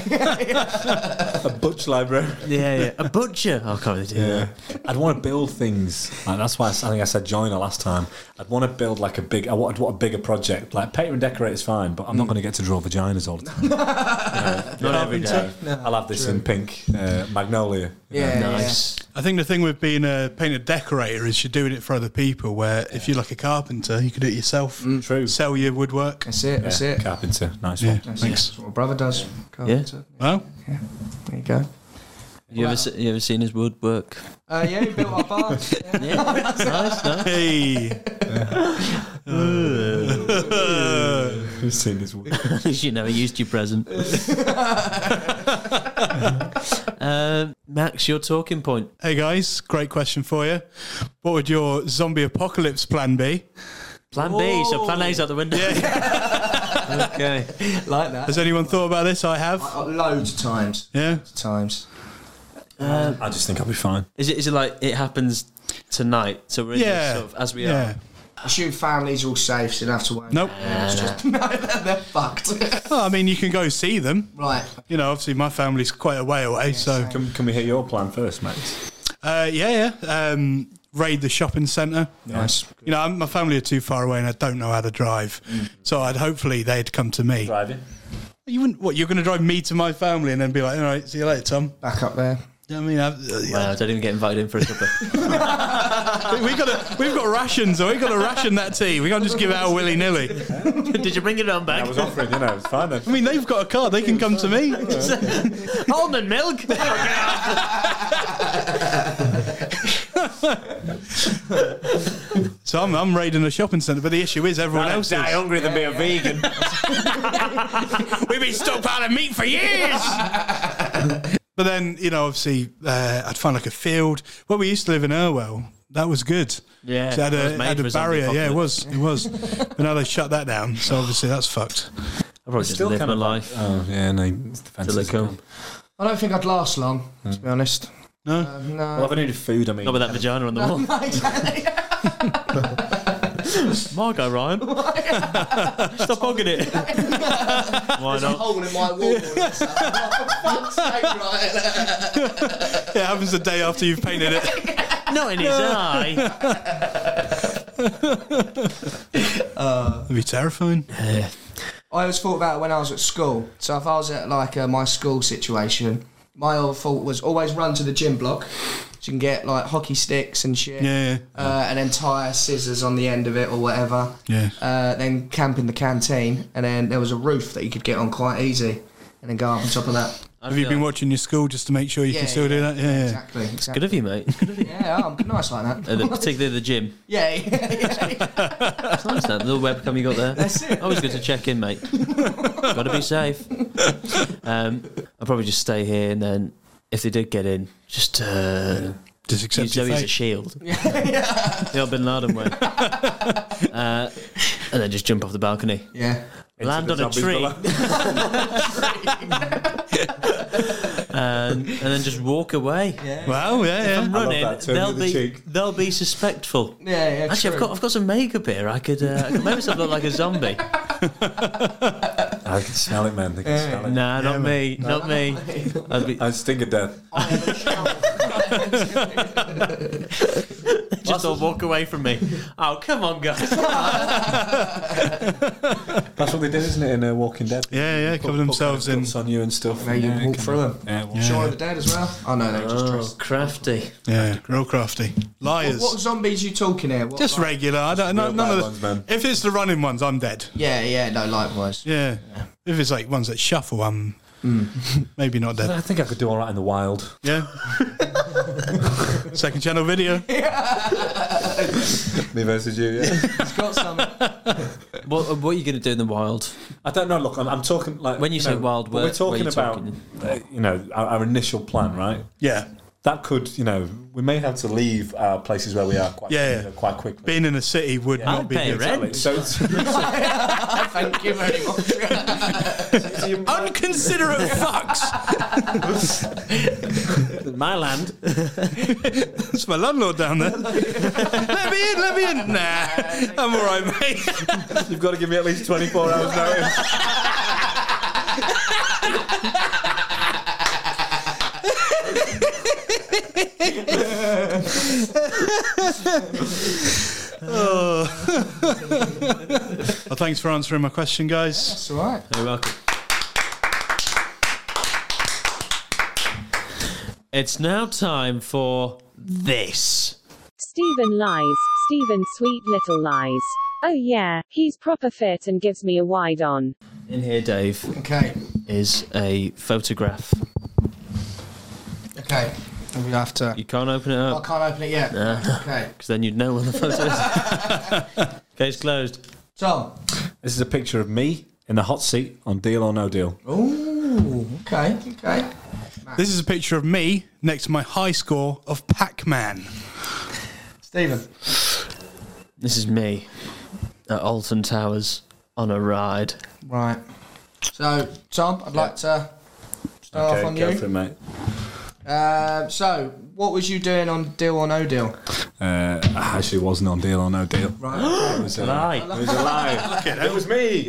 S6: a butch library.
S3: Yeah. A butcher. I can't really do that.
S6: I'd want to build things. Like, that's why I think I said joiner last time. I'd want to build like a big. I want a bigger project. Like painter and decorate is fine, but I'm not going to get to draw vaginas all the time.
S3: Not every day.
S6: I'll have this in pink magnolia.
S4: Yeah.
S3: Nice.
S5: I think the thing with being a painter decorator is you're doing it for other people, where if you're like a carpenter, you can do it yourself.
S6: True.
S5: Sell your woodwork.
S4: That's it. That's it.
S6: Carpenter, nice
S5: Yeah,
S6: one.
S4: That's
S5: thanks.
S4: what my brother does. Carpenter.
S5: Well,
S4: There you go.
S3: You ever seen his woodwork?
S4: Yeah, he built our bar.
S3: Yeah, nice.
S5: Hey.
S6: Who's seen his work?
S3: At least you never used your present. Max, your talking point.
S5: Hey guys, great question for you. What would your zombie apocalypse plan be?
S3: Plan B, so plan A's out the window.
S5: Yeah.
S3: Okay.
S4: Like that.
S5: Has anyone thought about this? I have.
S4: Loads of times.
S5: Yeah.
S4: Times.
S6: I just think I'll be fine.
S3: Is it like it happens tonight? So we're in this sort of, as we are.
S4: I assume families are all safe, so you don't have to worry.
S5: Nope.
S4: It's just, no, they're fucked.
S5: Well, I mean, you can go see them.
S4: Right.
S5: You know, obviously my family's quite a way away, so...
S6: Can we hear your plan first, mate?
S5: Raid the shopping centre.
S4: Nice.
S5: You know, my family are too far away and I don't know how to drive. So hopefully they'd come to me.
S6: Driving?
S5: You wouldn't... What, you're going to drive me to my family and then be like, all right, see you later, Tom?
S4: Back up there.
S5: You know what I mean?
S3: Wow, I don't even get invited in for a supper.
S5: We've got rations, so we've got to ration that tea. We can't just give it out willy-nilly.
S3: Did you bring it on back?
S6: I was offering, you know, it's fine then.
S5: I mean, they've got a car. They can come to me.
S3: Almond milk?
S5: So I'm raiding a shopping centre, but the issue is everyone else is.
S6: Die hungry than be a vegan.
S5: We've been stockpiling meat for years. But then, you know, obviously, I'd find like a field. Well, we used to live in Irwell. That was good.
S3: Yeah,
S5: so it
S3: it
S5: had a barrier. Yeah, it was. But now they shut that down. So obviously, that's fucked.
S3: I'll probably just live my life.
S6: Oh, yeah, no. It's the
S3: Till they come.
S4: I don't think I'd last long, to be honest.
S5: No?
S4: No.
S6: Well, if I needed food, I mean...
S3: Not with that vagina on the wall. Margot, Ryan. Stop hogging it. Why
S4: There's a
S3: not?
S4: hole in my wall. Fuck's sake, Ryan.
S5: It happens the day after you've painted it.
S3: Not in his eye.
S5: It'd be terrifying.
S4: I always thought about it when I was at school. So if I was at like my school situation, my other thought was always run to the gym block. So you can get like hockey sticks and shit.
S5: Yeah.
S4: And then tie scissors on the end of it or whatever.
S5: Yeah.
S4: Then camp in the canteen. And then there was a roof that you could get on quite easy. And then go up on top of that.
S5: Have you been watching your school just to make sure you can still do that? Yeah.
S4: Exactly.
S3: Good of you, mate. Good of you.
S4: Yeah, I'm nice like that.
S3: Particularly the gym.
S4: Yeah.
S3: It's nice that little webcam you got there. That's it. Always good to check in, mate. Got to be safe. I'll probably just stay here, and then if they did get in, just
S5: accept
S3: use Zoe as a shield. The old Bin Laden way. And then just jump off the balcony.
S4: Yeah.
S3: Land on a tree. and then just walk away.
S4: Yeah.
S5: Well, yeah.
S3: If I'm running, they'll be suspectful.
S4: Yeah.
S3: Actually, I've got some makeup here. I could make myself look like a zombie.
S6: I can smell it, man. They can smell it.
S3: Nah, not me. Not me.
S6: I'd stink of death.
S3: Just all walk away from me. Oh, come on, guys.
S6: That's what they did, isn't it, in Walking Dead?
S5: Yeah, cover themselves in.
S6: On you and stuff.
S4: Maybe you walk through them.
S6: Yeah.
S4: Shaun of the Dead as well. Oh no, they just dressed.
S3: Crafty.
S5: Yeah, real crafty. Liars.
S4: What zombies you talking here? What,
S5: Just regular. I don't know. None of the.
S6: ones, man.
S5: If it's the running ones, I'm dead.
S4: Yeah. No, likewise.
S5: Yeah. If it's like ones that shuffle, I'm maybe not dead.
S6: I think I could do all right in the wild.
S5: Yeah. Second channel video.
S6: Me versus you, yeah.
S4: It's got something.
S3: What are you going to do in the wild?
S6: I don't know. Look, I'm talking like
S3: when you say wild,
S6: we're talking about our initial plan, right?
S5: Yeah.
S6: That could, we may have to leave our places where we are quite quickly.
S5: Being in a city would not be good.
S3: Rent.
S6: So
S4: Thank you very much.
S5: Unconsiderate fucks.
S3: My land.
S5: That's my landlord down there. Let me in. Nah, I'm all right, mate.
S6: You've got to give me at least 24 hours notice.
S5: Well, thanks for answering my question, guys.
S4: That's all right.
S3: You're welcome. It's now time for this.
S7: Stephen lies. Stephen's sweet little lies. Oh yeah, he's proper fit and gives me a wide on.
S3: In here, Dave,
S4: Okay.
S3: is a photograph
S4: Okay. And we have to.
S3: You can't open it
S4: I
S3: up.
S4: can't open it yet.
S3: No.
S4: Okay.
S3: Because then you'd know where the photo is. Case closed.
S4: Tom.
S6: This is a picture of me in the hot seat on Deal or No Deal.
S4: Ooh. Okay. Okay.
S5: This is a picture of me next to my high score of Pac-Man.
S4: Stephen.
S3: This is me at Alton Towers on a ride.
S4: Right. So, Tom, I'd like to start off on
S6: go
S4: you.
S6: for it, mate.
S4: So, what was you doing on Deal or No Deal?
S6: I actually wasn't on Deal or No Deal.
S4: Right.
S6: It was a
S3: Lie.
S6: It was a lie. It was me.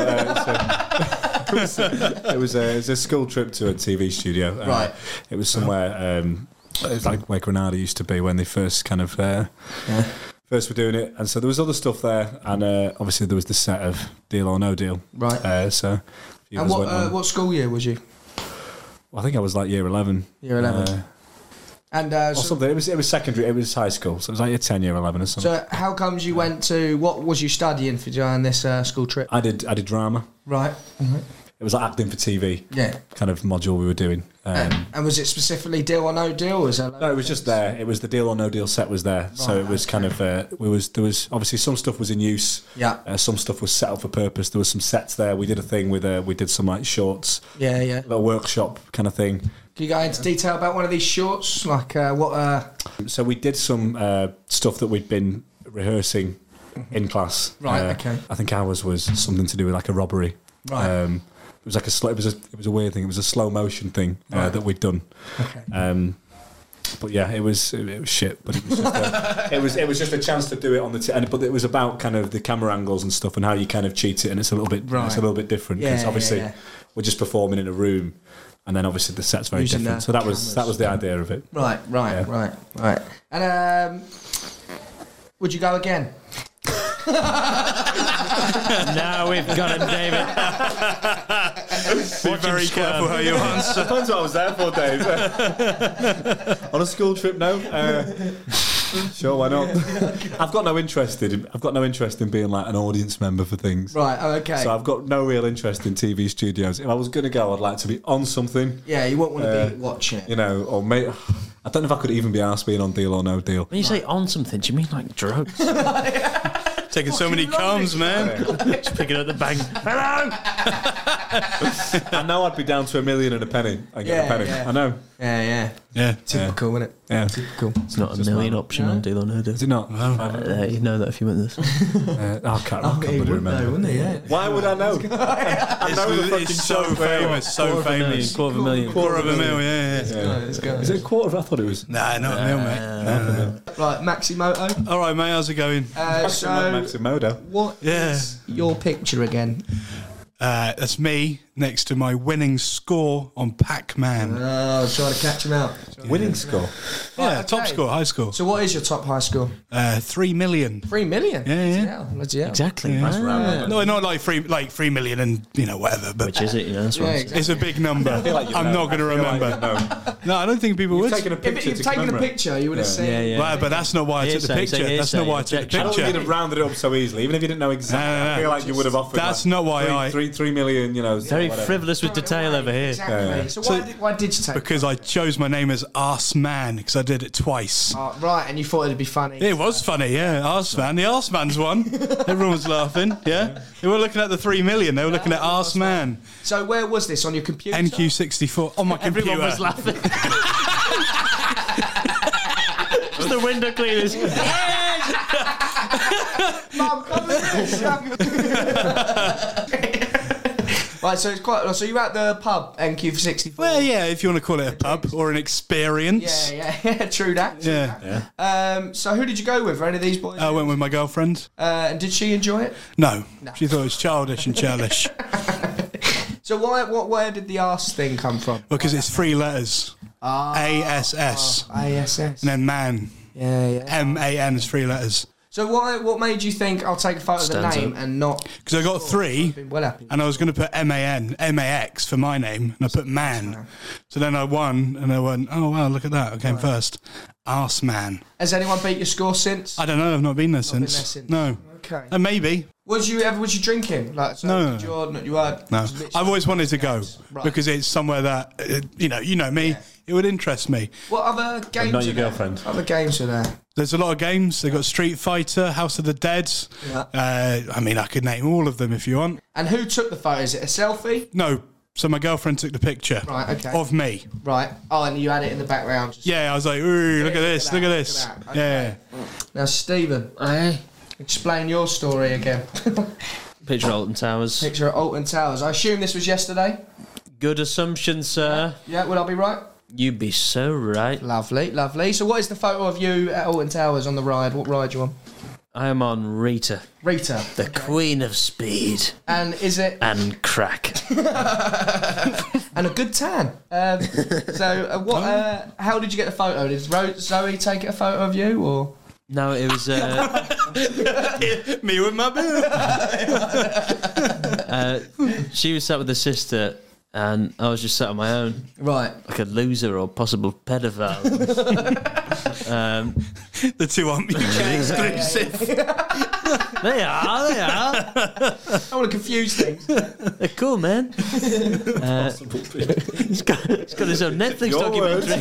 S6: It was a school trip to a TV studio.
S4: Right.
S6: It was somewhere. It was like where Granada used to be when they first kind of first were doing it, and so there was other stuff there, and obviously there was the set of Deal or No Deal.
S4: Right.
S6: So.
S4: And what school year was you?
S6: Well, I think I was like year 11.
S4: Year 11. And
S6: or something. It was secondary. It was high school, so it was like year 10, year 11 or something.
S4: So how comes you went to? What was you studying for during this school trip?
S6: I did drama.
S4: Right. Mm-hmm.
S6: It was like acting for TV.
S4: Yeah.
S6: Kind of module we were doing.
S4: And was it specifically Deal or No Deal? Was that
S6: No, it was just there. It was the Deal or No Deal set was there, so it was kind of. There was obviously some stuff was in use.
S4: Yeah.
S6: Some stuff was set up for purpose. There was some sets there. We did a thing with we did some like shorts.
S4: Yeah.
S6: Little workshop kind of thing.
S4: Can you go into detail about one of these shorts? Like what?
S6: So we did some stuff that we'd been rehearsing in class.
S4: Right. Okay.
S6: I think ours was something to do with like a robbery.
S4: Right.
S6: It was like it was a weird thing. It was a slow motion thing that we'd done.
S4: Okay.
S6: But yeah, it was shit. But it was just it was just a chance to do it on the but it was about kind of the camera angles and stuff and how you kind of cheat it, and it's a little bit different because obviously we're just performing in a room, and then obviously the set's very different. So that was the idea of it.
S4: Right. And would you go again?
S3: Now we've got him, David.
S5: Be very careful how you answer.
S6: Depends what I was there for, Dave. On a school trip, no. Sure, why not? I've got no interest in being like an audience member for things.
S4: Right. Oh, okay.
S6: So I've got no real interest in TV studios. If I was going to go, I'd like to be on something.
S4: Yeah, you won't want to be watching.
S6: You know, or I don't know if I could even be asked being on Deal or No Deal.
S3: When you say on something, do you mean like drugs?
S5: Taking so many cums, man.
S3: Just picking up the bang. Hello!
S6: I know I'd be down to $1 million and a penny. I get a penny.
S4: Yeah.
S6: I know.
S4: Yeah. Typical, isn't it?
S6: Yeah.
S4: Typical.
S3: It's not a million option on Deal or No Deal.
S6: Is it not?
S3: You know that if you went this.
S6: I can't remember.
S4: Wouldn't he? Yeah.
S6: Why would I know? I know the fucking
S5: It's so famous,
S3: Quarter of a million.
S5: Quarter of a mil, yeah.
S4: Let's go.
S6: Is it a quarter? I thought it was.
S5: Nah, not a mil, mate. No.
S4: Right, Maximoto.
S5: All right, mate, how's it going?
S6: Maximoto.
S4: What is your picture again?
S5: That's me next to my winning score on Pac-Man.
S4: Oh, trying to catch him out.
S6: Winning score.
S5: Yeah,
S4: okay.
S5: top score, high score.
S4: So what is your top high score?
S5: 3 million.
S4: 3 million?
S5: Yeah.
S4: Bloody hell.
S3: Exactly.
S5: Yeah. No, not like 3 million and, whatever. But
S3: Which is it? That's what I'm saying.
S5: it's a big number. I'm not going to remember. No, I don't think people would.
S6: Taken a picture
S4: If you've taken a picture, you would have seen.
S5: Right, but that's not why I took the picture. That's not why I took the
S6: I don't think you'd
S5: picture.
S6: have rounded it up so easily, even if you didn't know exactly. I feel like you would have offered.
S5: That's not why
S6: 3 million. You know,
S3: Very frivolous with detail over here.
S4: Exactly. So why did you take it?
S5: Because I chose my name as Arse Man, because I did it twice.
S4: Right, and you thought it'd be funny.
S5: It was funny, yeah. Arse Man. The Arse Man's one. Everyone was laughing, yeah. They were looking at the 3 million. They were looking at Arse Man.
S4: So where was this? On your computer?
S5: NQ64. On my computer.
S3: Everyone was laughing. Just the window cleaners.
S4: Mum, come with this. Right, so it's quite. So you're at the pub, NQ64.
S5: Well, yeah, if you want to call it a pub or an experience.
S4: Yeah. True that.
S5: Yeah.
S4: So who did you go with? Were any of these boys?
S5: I went with my girlfriend.
S4: And did she enjoy it?
S5: No. She thought it was childish and churlish.
S4: So where did the arse thing come from?
S5: Because it's 3 letters. ASS.
S4: ASS.
S5: And then man.
S4: Yeah.
S5: MAN is 3 letters.
S4: So what made you think I'll take a photo of the name and not?
S5: Because I got 3,
S4: I've been well happy.
S5: and I was going to put MAX for my name, and I put man. So then I won, and I went, oh wow, look at that, I came first. Arse Man.
S4: Has anyone beat your score since?
S5: I don't know, I've not been there since. No.
S4: Okay.
S5: Maybe.
S4: Was you drinking? Like, so
S5: No.
S4: You weren't.
S5: No. I've always wanted to go because it's somewhere that, you know me, it would interest me.
S4: What other games?
S6: Not your
S4: are there?
S6: girlfriend.
S4: Other games are there?
S5: There's a lot of games. They've got Street Fighter, House of the Dead.
S4: Yeah.
S5: I mean, I could name all of them if you want.
S4: And who took the photo? Is it a selfie?
S5: No. So my girlfriend took the picture of me.
S4: Right. Oh, and you had it in the background.
S5: Yeah, I was like, ooh, look at this, look at this.
S4: Okay.
S5: Yeah.
S4: Now, Stephen, explain your story again.
S3: Picture of Alton Towers.
S4: Picture at Alton Towers. I assume this was yesterday?
S3: Good assumption, sir.
S4: Yeah, would I be right?
S3: You'd be so right.
S4: Lovely, lovely. So what is the photo of you at Alton Towers on the ride? What ride are you on?
S3: I am on Rita.
S4: Rita.
S3: The Queen of Speed.
S4: And is it...
S3: And crack.
S4: And a good tan. How did you get the photo? Did Zoe take a photo of you, or...?
S3: No, it was...
S5: me with my boo.
S3: She was sat with her sister... And I was just sat on my own.
S4: Right.
S3: Like a loser or possible pedophile.
S5: The two aren't mutually exclusive.
S3: They are.
S4: I want to confuse things.
S3: They're cool, man. He's got his own Netflix documentary.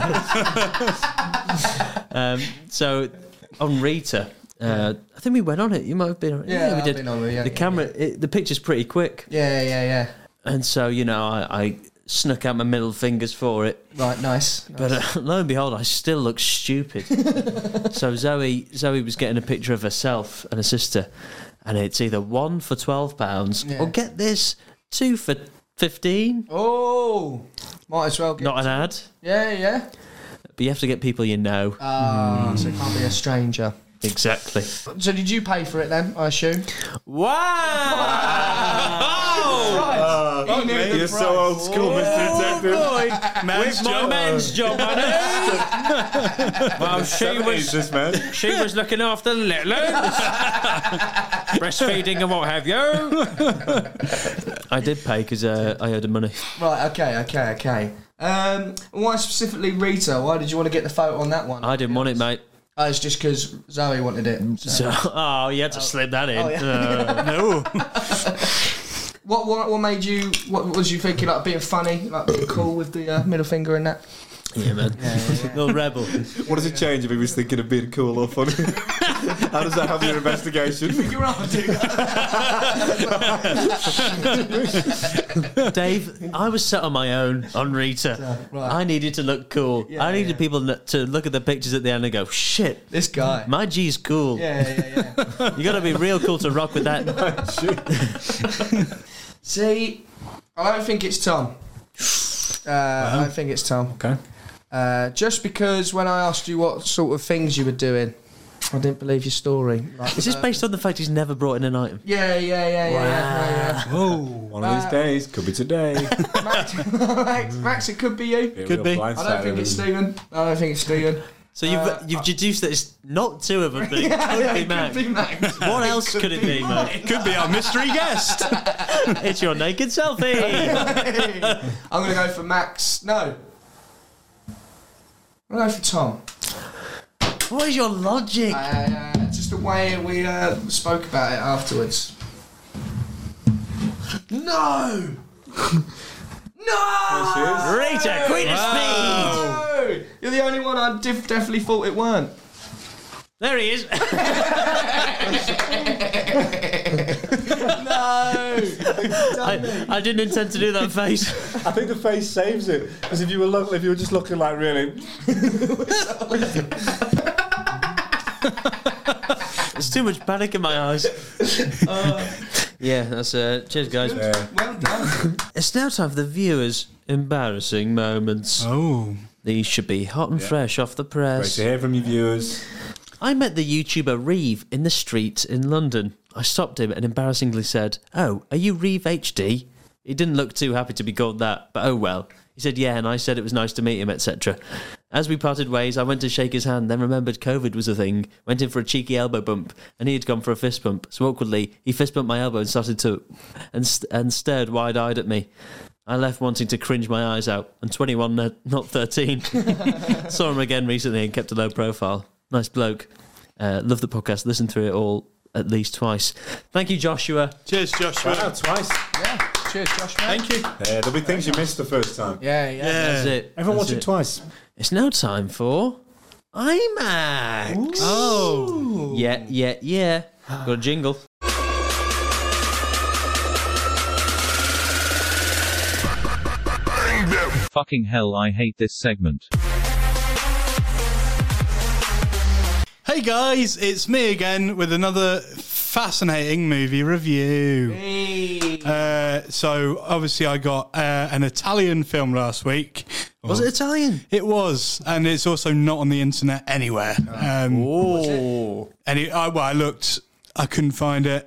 S3: So, on Rita... I think we went on it. You might have been on it.
S4: Yeah,
S3: we did.
S4: Been on it, yeah.
S3: The camera... the picture's pretty quick.
S4: Yeah.
S3: And so, I snuck out my middle fingers for it.
S4: Right, nice.
S3: But lo and behold, I still look stupid. So Zoe was getting a picture of herself and her sister, and it's either 1 for £12 or get this, 2 for 15.
S4: Oh, might as well get...
S3: Not an ad.
S4: Yeah.
S3: But you have to get people you know.
S4: So it can't be a stranger.
S3: Exactly.
S4: So did you pay for it then, I assume?
S3: Wow!
S6: You're so old school, Mr. Detective.
S3: With my man's job on it. Well, she was looking after the little ones. Breastfeeding and what have you. I did pay because I owed her money.
S4: Right, okay. Why specifically Rita? Why did you want to get the photo on that one?
S3: I didn't want it, mate.
S4: Oh, it's just because Zoe wanted it.
S3: So, you had to slip that in.
S4: Oh, yeah.
S5: No.
S4: What made you? What was you thinking? Like being funny, like being cool with the middle finger and that.
S3: Yeah, man. Little rebel.
S6: What does it change if he was thinking of being cool or funny? How does that help your investigation?
S4: You're right,
S3: Dave, I was sat on my own on Rita.
S4: Right.
S3: I needed to look cool.
S4: Yeah,
S3: I needed people to look at the pictures at the end and go, shit,
S4: this guy.
S3: my G's cool.
S4: Yeah.
S3: You got to be real cool to rock with that.
S4: See, I don't think it's Tom. I don't think it's Tom.
S6: Okay.
S4: Just because when I asked you what sort of things you were doing, I didn't believe your story. Like,
S3: Is this based on the fact he's never brought in an item?
S4: Yeah.
S6: Whoa, one of these days, could be today.
S4: Max, it could be you.
S5: Could be.
S4: I don't think it's Stephen.
S3: So you've deduced that it's not two of them, but it could be Max.
S4: Could be Max.
S3: What else could it be, mate?
S5: It could be our mystery guest.
S3: It's your naked selfie.
S4: I'm going to go for Max. No. I'm going to go for Tom.
S3: What is your logic?
S4: Just the way we spoke about it afterwards. No! No!
S3: Rita, Queen of Speed!
S4: No! You're the only one I definitely thought it weren't.
S3: There he is.
S4: No!
S3: I didn't intend to do that face.
S6: I think the face saves it, because if you were just looking like really...
S3: There's too much panic in my eyes. Yeah, that's cheers, guys.
S4: Well done.
S3: It's now time for the viewers' embarrassing moments.
S5: Oh.
S3: These should be hot and fresh off the press.
S6: Great to hear from you viewers.
S3: I met the YouTuber Reeve in the street in London. I stopped him and embarrassingly said, "Oh, are you Reeve HD?" He didn't look too happy to be called that, but oh well. He said yeah, and I said it was nice to meet him, etc. As we parted ways, I went to shake his hand, then remembered COVID was a thing, went in for a cheeky elbow bump, and he had gone for a fist bump. So awkwardly, he fist bumped my elbow and started to... and stared wide-eyed at me. I left wanting to cringe my eyes out. I'm 21, not 13. Saw him again recently and kept a low profile. Nice bloke. Love the podcast. Listen through it all at least twice. Thank you, Joshua.
S5: Cheers, Joshua.
S6: Wow, twice.
S4: Yeah. Cheers, Josh, man.
S5: Thank you.
S6: There'll be things you missed the first time.
S4: Yeah.
S3: That's it.
S6: Everyone
S3: That's
S6: watch it twice.
S3: It's now time for IMAX.
S5: Oh.
S3: Yeah. Got a jingle.
S9: Fucking hell, I hate this segment.
S5: Hey guys, it's me again with another fascinating movie review. So obviously I got an Italian film last week.
S3: Was it Italian?
S5: It was, and it's also not on the internet anywhere. I looked, I couldn't find it.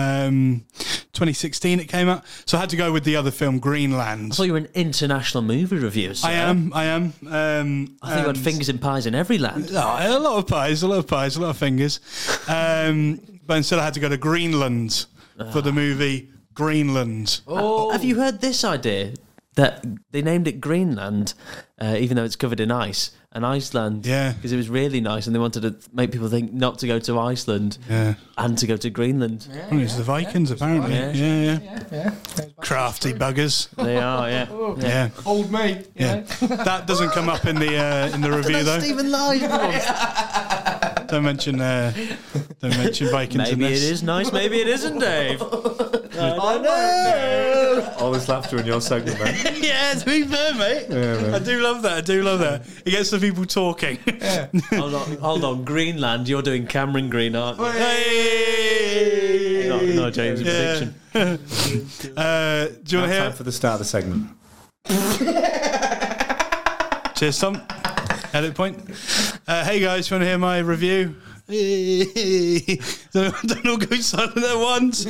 S5: 2016 it came out, so I had to go with the other film, Greenland.
S3: I thought you were an international movie reviewer, sir.
S5: I am.
S3: I think you had fingers in pies in every land.
S5: A lot of pies, a lot of fingers. But instead I had to go to Greenland for the movie Greenland.
S3: Have you heard this idea? That they named it Greenland, even though it's covered in ice, and Iceland, because it was really nice, and they wanted to make people think not to go to Iceland, and to go to Greenland.
S5: Well, it's the Vikings, apparently. Yeah. Crafty buggers.
S3: They are, yeah.
S4: Old me.
S5: Yeah. That doesn't come up in the review though.
S3: Stephen lied.
S5: Don't mention Vikings.
S3: Maybe it is nice. Maybe it isn't, Dave.
S6: I know. All this laughter in your segment, man.
S5: Yeah, to be fair, mate.
S6: Yeah, man.
S5: I do love that. It gets the people talking.
S3: Hold on. Greenland, you're doing Cameron Green, aren't you?
S5: Hey!
S3: No, James' prediction.
S5: Do you want to hear?
S6: Time for the start of the segment.
S5: Cheers, Tom. Edit point. Hey guys, you want to hear my review? Don't all go silent at once.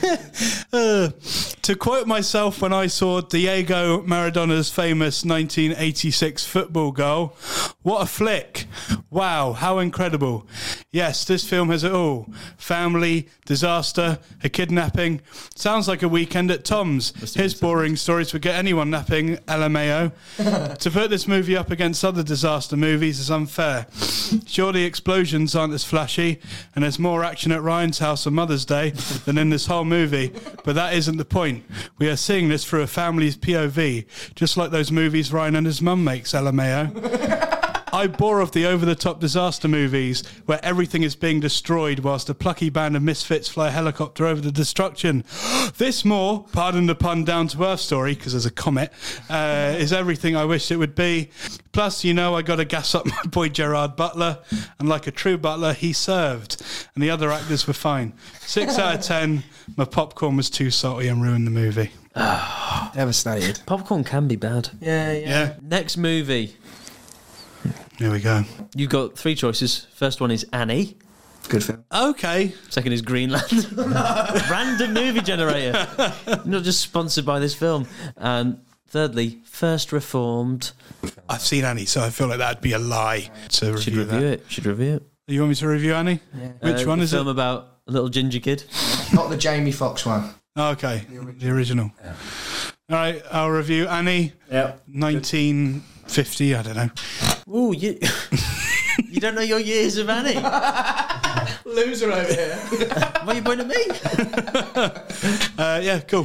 S5: To quote myself when I saw Diego Maradona's famous 1986 football goal, what a flick. Wow, how incredible. Yes, this film has it all. Family, disaster, a kidnapping. Sounds like a weekend at Tom's. His boring stories would get anyone napping LMAO. To put this movie up against other disaster movies is unfair. Surely explosions aren't as flashy, and there's more action at Ryan's house on Mother's Day than in this whole movie, but that isn't the point. We are seeing this through a family's POV, just like those movies Ryan and his mum makes, LMAO. I bore of the over-the-top disaster movies where everything is being destroyed whilst a plucky band of misfits fly a helicopter over the destruction. This more, pardon the pun, down-to-earth story, because there's a comet, is everything I wished it would be. Plus, I got to gas up my boy Gerard Butler, and like a true butler, he served, and the other actors were fine. 6 out of 10, my popcorn was too salty and ruined the movie.
S4: Devastated.
S3: Popcorn can be bad.
S5: Yeah.
S3: Next movie.
S5: Here we go.
S3: You've got 3 choices. First one is Annie.
S4: Good film.
S5: Okay.
S3: Second is Greenland. Random movie generator. Not just sponsored by this film. And thirdly, First Reformed.
S5: I've seen Annie, so I feel like that'd be a lie to review that.
S3: Should review it.
S5: You want me to review Annie?
S4: Yeah.
S5: Which one is it?
S3: A film about a little ginger kid.
S4: Not the Jamie Foxx one.
S5: Okay, the original. Yeah. All right, I'll review Annie.
S6: Yeah.
S5: 1950, I don't know.
S3: Ooh, you don't know your years of Annie?
S4: Loser over here.
S3: Why are you pointing at me?
S5: Yeah, cool.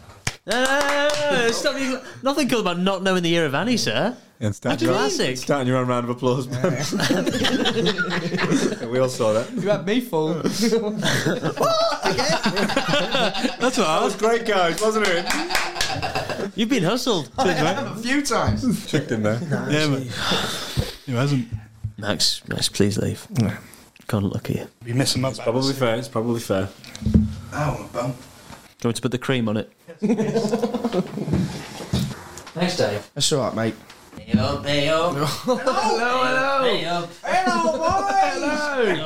S3: Stop, nothing cool about not knowing the year of Annie, sir.
S6: Yeah,
S3: classic.
S6: Starting your own round of applause, man. We all saw that.
S4: You had me fooled.
S5: That's what
S6: That was great, guys, wasn't it?
S3: You've been hustled.
S4: A few times.
S6: Tricked in there.
S5: Yeah, but who hasn't?
S3: Max, please leave. Can't look at you.
S5: Be missing my
S6: Probably fair. It's probably fair.
S4: Oh, bum.
S3: Do you want to put the cream on it? Thanks, Dave.
S4: That's all right, mate.
S3: Hey up.
S4: Hello.
S3: Hey up.
S4: Hello, boys.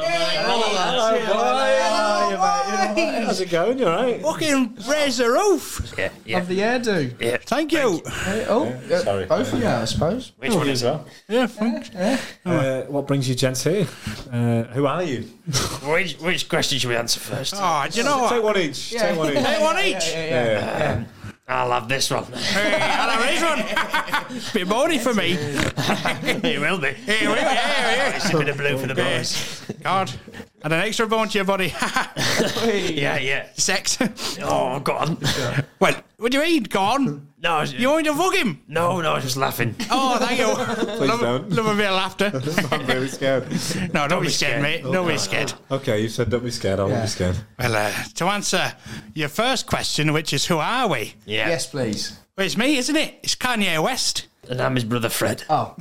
S6: How's it going? You alright?
S5: Fucking raise the roof.
S3: Yeah.
S4: Love the hairdo.
S3: Yeah.
S5: Thank you.
S6: Sorry.
S4: Both of you, I suppose.
S6: Which one as well?
S5: Yeah, thanks.
S6: What brings you gents here? Who are you?
S3: Which question should we answer first?
S5: Oh, do you know
S6: Take
S5: what?
S6: one each. Take one each.
S5: Take one each.
S6: Yeah.
S3: I'll have this one.
S5: Hey, I'll have this one. Bit body for me.
S3: It will be.
S5: Here we go.
S3: It's a bit of blue for the boys.
S5: God. Add an extra bone to your body.
S3: Yeah.
S5: Sex.
S3: Oh, go on.
S5: Well, what do you mean? Go on.
S3: No,
S5: You want me to fuck him?
S3: no, I was just laughing.
S5: Oh, thank you.
S6: Please don't.
S5: Love a bit of laughter.
S6: I'm really scared.
S5: No, don't be scared, mate. Don't be scared.
S6: Okay, you said don't be scared. I won't be scared.
S5: Well, to answer your first question, which is who are we?
S3: Yeah.
S4: Yes, please.
S5: Well, it's me, isn't it? It's Kanye West.
S3: And I'm his brother Fred.
S4: Oh.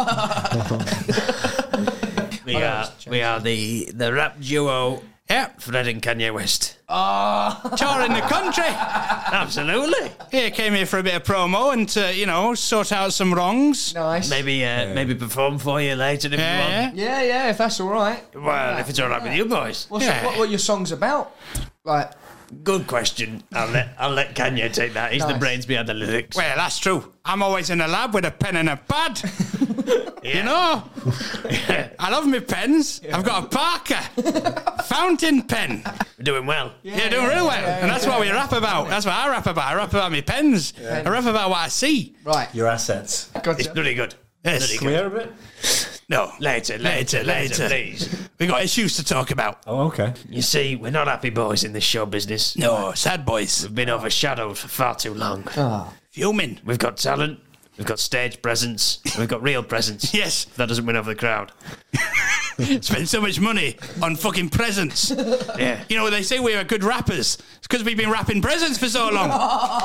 S3: We are the rap duo.
S5: Yeah.
S3: Fred and Kanye West.
S5: Touring the country.
S3: Absolutely.
S5: Yeah, came here for a bit of promo and to, sort out some wrongs.
S4: Nice.
S3: Maybe perform for you later if you want.
S4: Yeah, if that's all right.
S3: Well, if it's all right with you boys.
S4: What are your songs about? Like,
S3: Good question. I'll let Kanye take that. He's the
S4: Nice.
S3: brains behind the lyrics.
S5: Well, that's true. I'm always in the lab with a pen and a pad. You know? I love my pens. I've got a Parker fountain pen.
S3: We're doing well.
S5: Yeah, doing real well. And that's what we rap about. That's what I rap about. I rap about my pens. I rap about what I see.
S4: right.
S6: Your assets.
S3: It's bloody good.
S5: Yes.
S6: Can we hear a bit?
S5: No.
S3: Later, please.
S5: We got issues to talk about.
S6: Oh, okay.
S3: You see, we're not happy boys in this show business.
S5: No, sad boys.
S3: We've been overshadowed for far too long.
S5: Fuming.
S3: We've got talent, we've got stage presence, and we've got real presence.
S5: Yes.
S3: That doesn't win over the crowd.
S5: Spend so much money on fucking presents.
S3: Yeah.
S5: You know, they say we're good rappers. It's because we've been rapping presents for so long.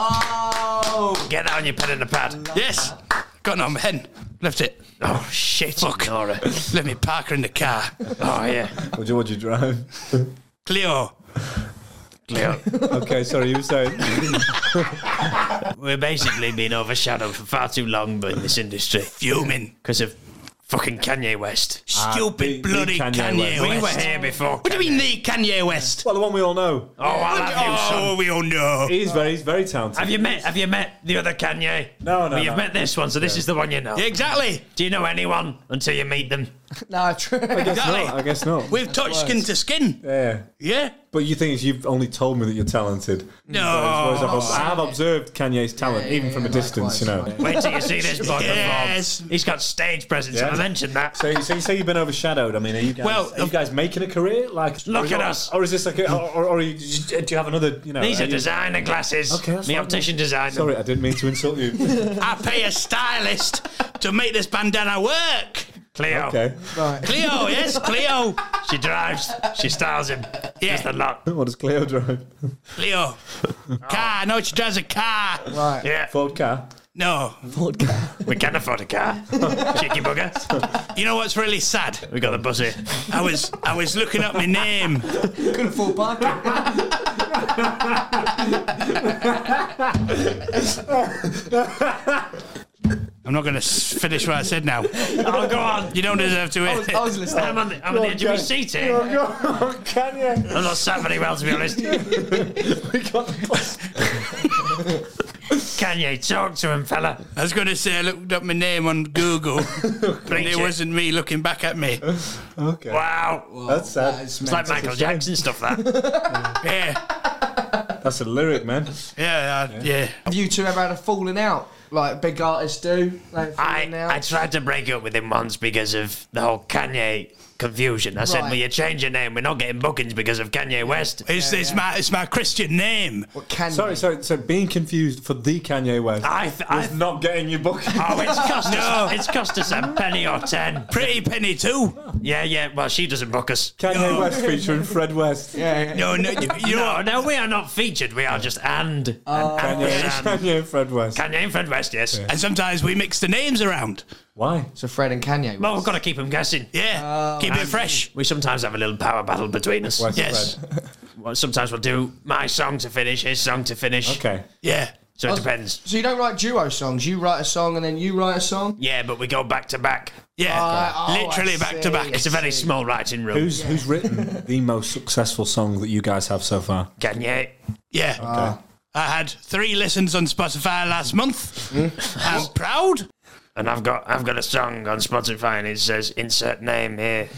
S3: Get that on your pen and a pad.
S5: Yes. Got no pen. Left it.
S3: Oh, shit.
S5: Fuck.
S3: Nora.
S5: Let me park her in the car.
S3: Oh, yeah.
S6: What'd you drive?
S5: Cleo.
S3: Cleo.
S6: Okay, sorry, you were saying.
S3: We're basically being overshadowed for far too long in this industry.
S5: Fuming.
S3: Because of fucking Kanye West.
S5: Stupid
S6: the
S5: bloody
S6: Kanye
S5: Kanye
S6: West.
S5: West.
S3: We were here before.
S5: What do you mean the Kanye West?
S6: Well, the one we all know.
S3: Oh, I love you, son.
S5: Oh, we all know.
S6: He's very talented.
S3: Have you met the other Kanye?
S6: No.
S3: Well, you've met this one, so this is the one you know.
S5: Yeah, exactly.
S3: Do you know anyone until you meet them?
S4: No, true.
S5: Exactly.
S6: I guess not.
S5: We've touched skin to skin.
S6: Yeah.
S5: Yeah.
S6: But you think you've only told me that you're talented.
S5: No.
S6: Whereas I have observed Kanye's talent, even from a distance,
S3: Wait till you see this boy
S5: Yes.
S3: perform. He's got stage presence,
S6: Yeah.
S3: I mentioned that.
S6: So you say you've been overshadowed. I mean, are you guys making a career? Like,
S3: Look at us.
S6: Or is this like or do you have another,
S3: These are designer glasses.
S6: Okay, that's
S3: The
S6: fine.
S3: optician designed them.
S6: Sorry, I didn't mean to insult you.
S5: I pay a stylist to make this bandana work.
S3: Cleo.
S6: Okay.
S5: Cleo, yes, Cleo.
S3: She drives. She styles him.
S5: Yeah.
S3: Just a lot.
S6: What does Cleo drive?
S5: Cleo. Car. No, she drives a car.
S4: Right.
S3: Yeah.
S6: Ford car.
S5: No.
S3: We can afford a car. Cheeky bugger.
S5: You know what's really sad?
S3: We got the bus here.
S5: I was looking up my name.
S4: Couldn't afford parking.
S5: I'm not going to finish what I said now.
S3: Oh, go on.
S5: You don't deserve to hear it.
S4: I was listening.
S3: I'm on the edge of my seat here.
S6: Kanye.
S3: I'm not sat very well, to be honest. Kanye, talk to him, fella.
S5: I was going to say I looked up my name on Google, but
S3: Preach
S5: it
S3: it.
S5: wasn't me looking back at me.
S6: Okay.
S3: Wow.
S6: That's sad.
S3: It's like Michael Jackson stuff, that.
S5: Yeah,
S6: That's a lyric, man.
S5: yeah.
S4: Have you two ever had a falling out? Like big artists do? Like falling out?
S3: I tried to break up with him once because of the whole Kanye confusion. I said,
S4: Right.
S3: well, you change your name. We're not getting bookings because of Kanye West.
S5: It's my Christian name.
S4: What can
S6: Sorry, so being confused for the Kanye West
S3: I
S6: was not getting you booked.
S3: Oh, it's cost us a penny or 10.
S5: Pretty penny too.
S3: Yeah. Well, she doesn't book us.
S6: Kanye West featuring Fred West.
S5: No, you know.
S3: No, we are not featured. We are just and.
S6: Kanye and Fred West.
S3: Kanye and Fred West, yes.
S5: And sometimes we mix the names around.
S6: Why?
S4: So Fred and Kanye.
S3: Well, we've got to keep them guessing.
S5: Yeah, keep it fresh.
S3: We sometimes have a little power battle between us.
S6: West
S5: Yes.
S6: Fred.
S3: Well, sometimes we'll do my song to finish, his song to finish.
S6: Okay.
S5: Yeah.
S3: So it depends.
S4: So you don't write duo songs? You write a song and then you write a song?
S3: Yeah, but we go back to back.
S5: Yeah. Literally
S4: I
S5: back to back.
S4: see.
S3: It's a very small writing room.
S6: Who's written the most successful song that you guys have so far?
S3: Kanye.
S5: Yeah. I had 3 listens on Spotify last month. I'm proud.
S3: And I've got a song on Spotify and it says insert name here.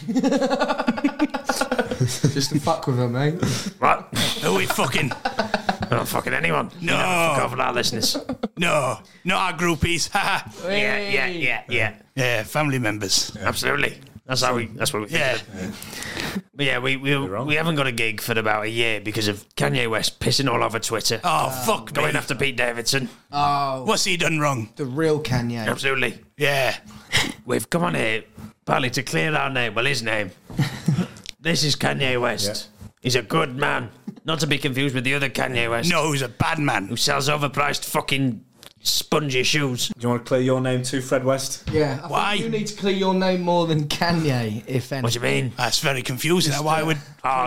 S4: Just to fuck with them, mate.
S3: What?
S5: Who we fucking?
S3: I'm not fucking anyone.
S5: No.
S3: You never fuck over our listeners.
S5: No, not our groupies. Haha.
S3: Yeah.
S5: Yeah, family members.
S3: Absolutely. That's what we think.
S10: Yeah.
S3: But yeah, we haven't got a gig for about a year because of Kanye West pissing all over Twitter.
S10: Oh, fuck
S3: Going
S10: me.
S3: after Pete Davidson.
S4: Oh,
S10: What's he done wrong?
S4: the real Kanye.
S3: Absolutely.
S10: Yeah.
S3: We've come on here partly to clear our name. Well, his name. This is Kanye West. He's a good man. Not to be confused with the other Kanye West.
S10: No, he's a bad man.
S3: Who sells overpriced fucking spongy shoes.
S6: Do you want to clear your name too, Fred West?
S4: Yeah.
S10: Why?
S4: You need to clear your name more than Kanye, if any.
S3: What do you mean?
S10: That's very confusing. Why would...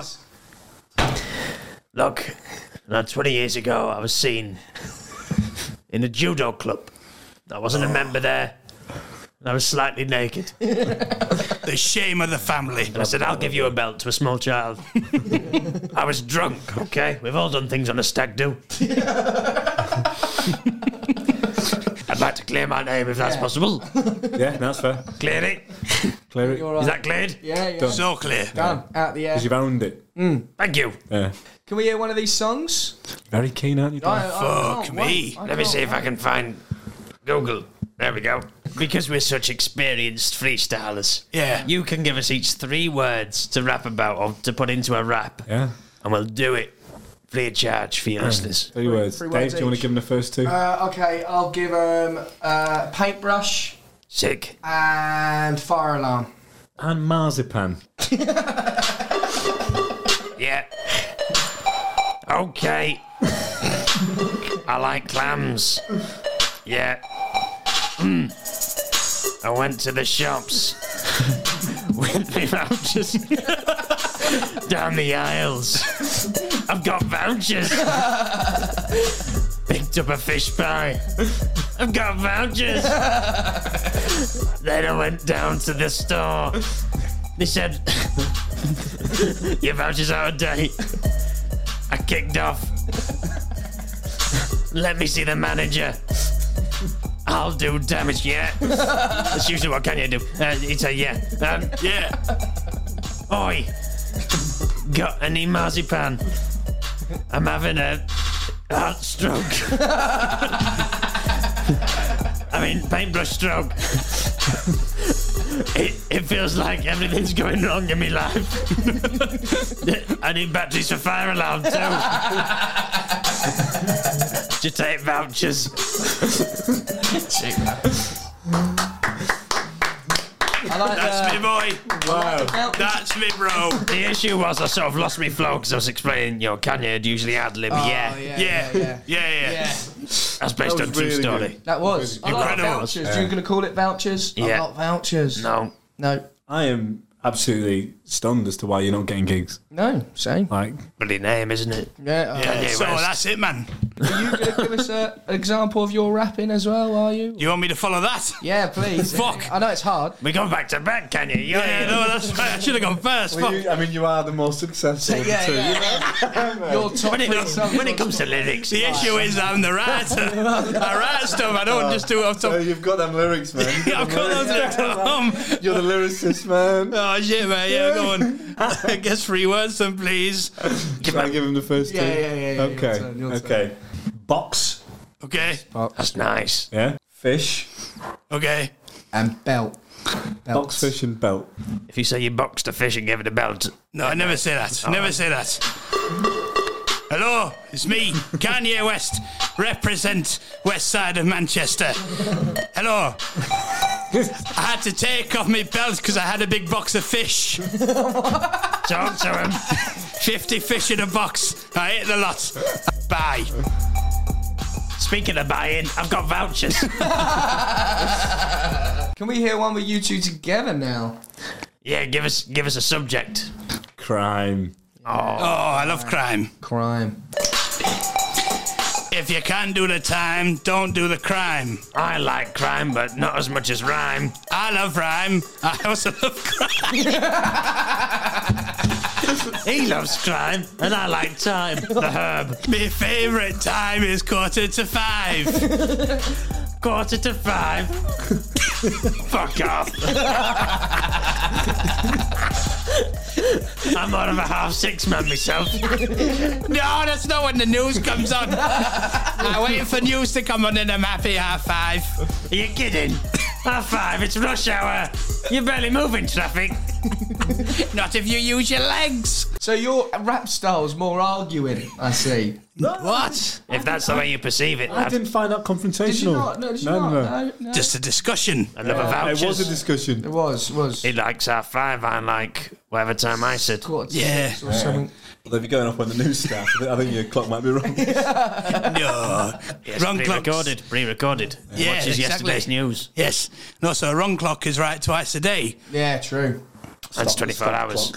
S3: Look, 20 years ago, I was seen in a judo club. I wasn't a member there. And I was slightly naked.
S10: The shame of the family.
S3: And I said, I'll give you a belt to a small child. I was drunk, okay? We've all done things on a stag do. I'd like to clear my name if that's possible.
S6: Yeah, that's fair.
S3: Clear it.
S6: Clear it.
S3: Is that cleared?
S4: Yeah.
S10: So clear.
S4: Done. Out the air.
S6: Because you've owned it.
S3: Thank you.
S6: Yeah.
S4: Can we hear one of these songs?
S6: Very keen, aren't you? Dave?
S10: Fuck me.
S3: Let me see if I can find Google. There we go. Because we're such experienced freestylers.
S10: Yeah.
S3: You can give us each 3 words to rap about or to put into a rap.
S6: Yeah.
S3: And we'll do it free of charge for your listeners.
S6: 3 words.
S4: Three
S6: Dave,
S4: words
S6: do you want to
S4: each.
S6: give him the first 2?
S4: Okay, I'll give paintbrush
S3: Sick.
S4: and fire alarm.
S6: And marzipan.
S3: Yeah. Okay. I like clams. Yeah. I went to the shops with me vouchers down the aisles. I've got vouchers. Picked up a fish pie. I've got vouchers. Then I went down to the store. They said, your voucher's out of date. I kicked off. Let me see the manager. I'll do damage, yeah. That's usually what Kanye do. He'd say, yeah.
S10: Yeah.
S3: Oi. Got any marzipan? I'm having a heart stroke. I mean, paintbrush stroke. It feels like everything's going wrong in my life. I need batteries for fire alarm too. Just take vouchers.
S4: I like
S10: That's me, boy.
S6: Wow.
S10: That's me, bro.
S3: The issue was I sort of lost my flow because I was explaining, Kanye would usually ad-lib.
S10: Yeah.
S3: That's based on true
S6: really
S3: story.
S6: good.
S4: That was. I like
S10: Incredible.
S4: vouchers. You're going to call it vouchers?
S3: Yeah.
S4: I like vouchers.
S3: No.
S6: I am absolutely stunned as to why you're not getting gigs.
S4: No, same.
S6: Like,
S3: Bloody name, isn't it?
S4: Yeah.
S3: Kanye
S10: So
S3: West.
S10: that's it, man.
S4: Are you going to give us an example of your rapping as well, are you?
S10: You want me to follow that?
S4: Yeah, please.
S10: Fuck.
S4: I know it's hard.
S3: We go back to back, Kanye.
S10: Yeah, no, that's right. I should have gone first.
S6: well,
S10: Fuck.
S6: you are the most successful of the two.
S4: Your top
S3: When
S4: three songs.
S3: it comes to lyrics,
S10: The issue is I'm the writer. I write stuff. I don't just do it off
S6: So
S10: top.
S6: you've got them lyrics, man.
S10: I've got those lyrics at home.
S6: You're the lyricist, man.
S10: Oh, shit, man. Yeah, go on. I guess 3 words then, please.
S6: Try and give him the first 2.
S4: Yeah.
S6: Okay.
S4: Your turn, your turn.
S6: Okay. Box.
S10: Okay.
S3: that's nice.
S6: Yeah. Fish.
S10: Okay.
S4: And belt.
S6: Box, fish, and belt.
S3: If you say you boxed a fish and gave it a belt,
S10: No, I never say that. Never say that. Hello, it's me, Kanye West. Represent West Side of Manchester. Hello. I had to take off my belt because I had a big box of fish.
S3: talk to him.
S10: 50 fish in a box. I ate the lot. Bye.
S3: Speaking of buying, I've got vouchers.
S4: Can we hear one with you two together now?
S3: Yeah, give us a subject.
S6: Crime.
S10: Oh, I love crime.
S4: Crime.
S10: If you can't do the time, don't do the crime.
S3: I like crime, but not as much as rhyme.
S10: I love rhyme. I also love crime.
S3: He loves crime, and I like time. The herb.
S10: My favourite time is 4:45.
S3: 4:45. Fuck off. I'm more of a 6:30 man myself.
S10: No, that's not when the news comes on. I'm waiting for news to come on in. I'm happy. Half 5.
S3: Are you kidding? Half 5, it's rush hour. You're barely moving traffic.
S10: Not if you use your legs.
S4: So your rap style's more arguing, I see.
S10: What?
S3: If that's the way you perceive it.
S6: I didn't find that confrontational.
S4: Did you not? No, did you not? No.
S10: Just a discussion.
S3: Another vouchers.
S6: It was a discussion.
S4: It was.
S3: He likes half 5, I like whatever time I sit.
S10: Yeah.
S4: Or something.
S6: Although if you're going up on the news staff, I think your clock might be wrong.
S10: No.
S3: Yes,
S10: Wrong clock.
S3: Pre-recorded.
S10: Yeah,
S3: Watches
S10: exactly.
S3: yesterday's news.
S10: Yes. No, so a wrong clock is right twice a day.
S4: Yeah, true.
S3: That's 24 hours.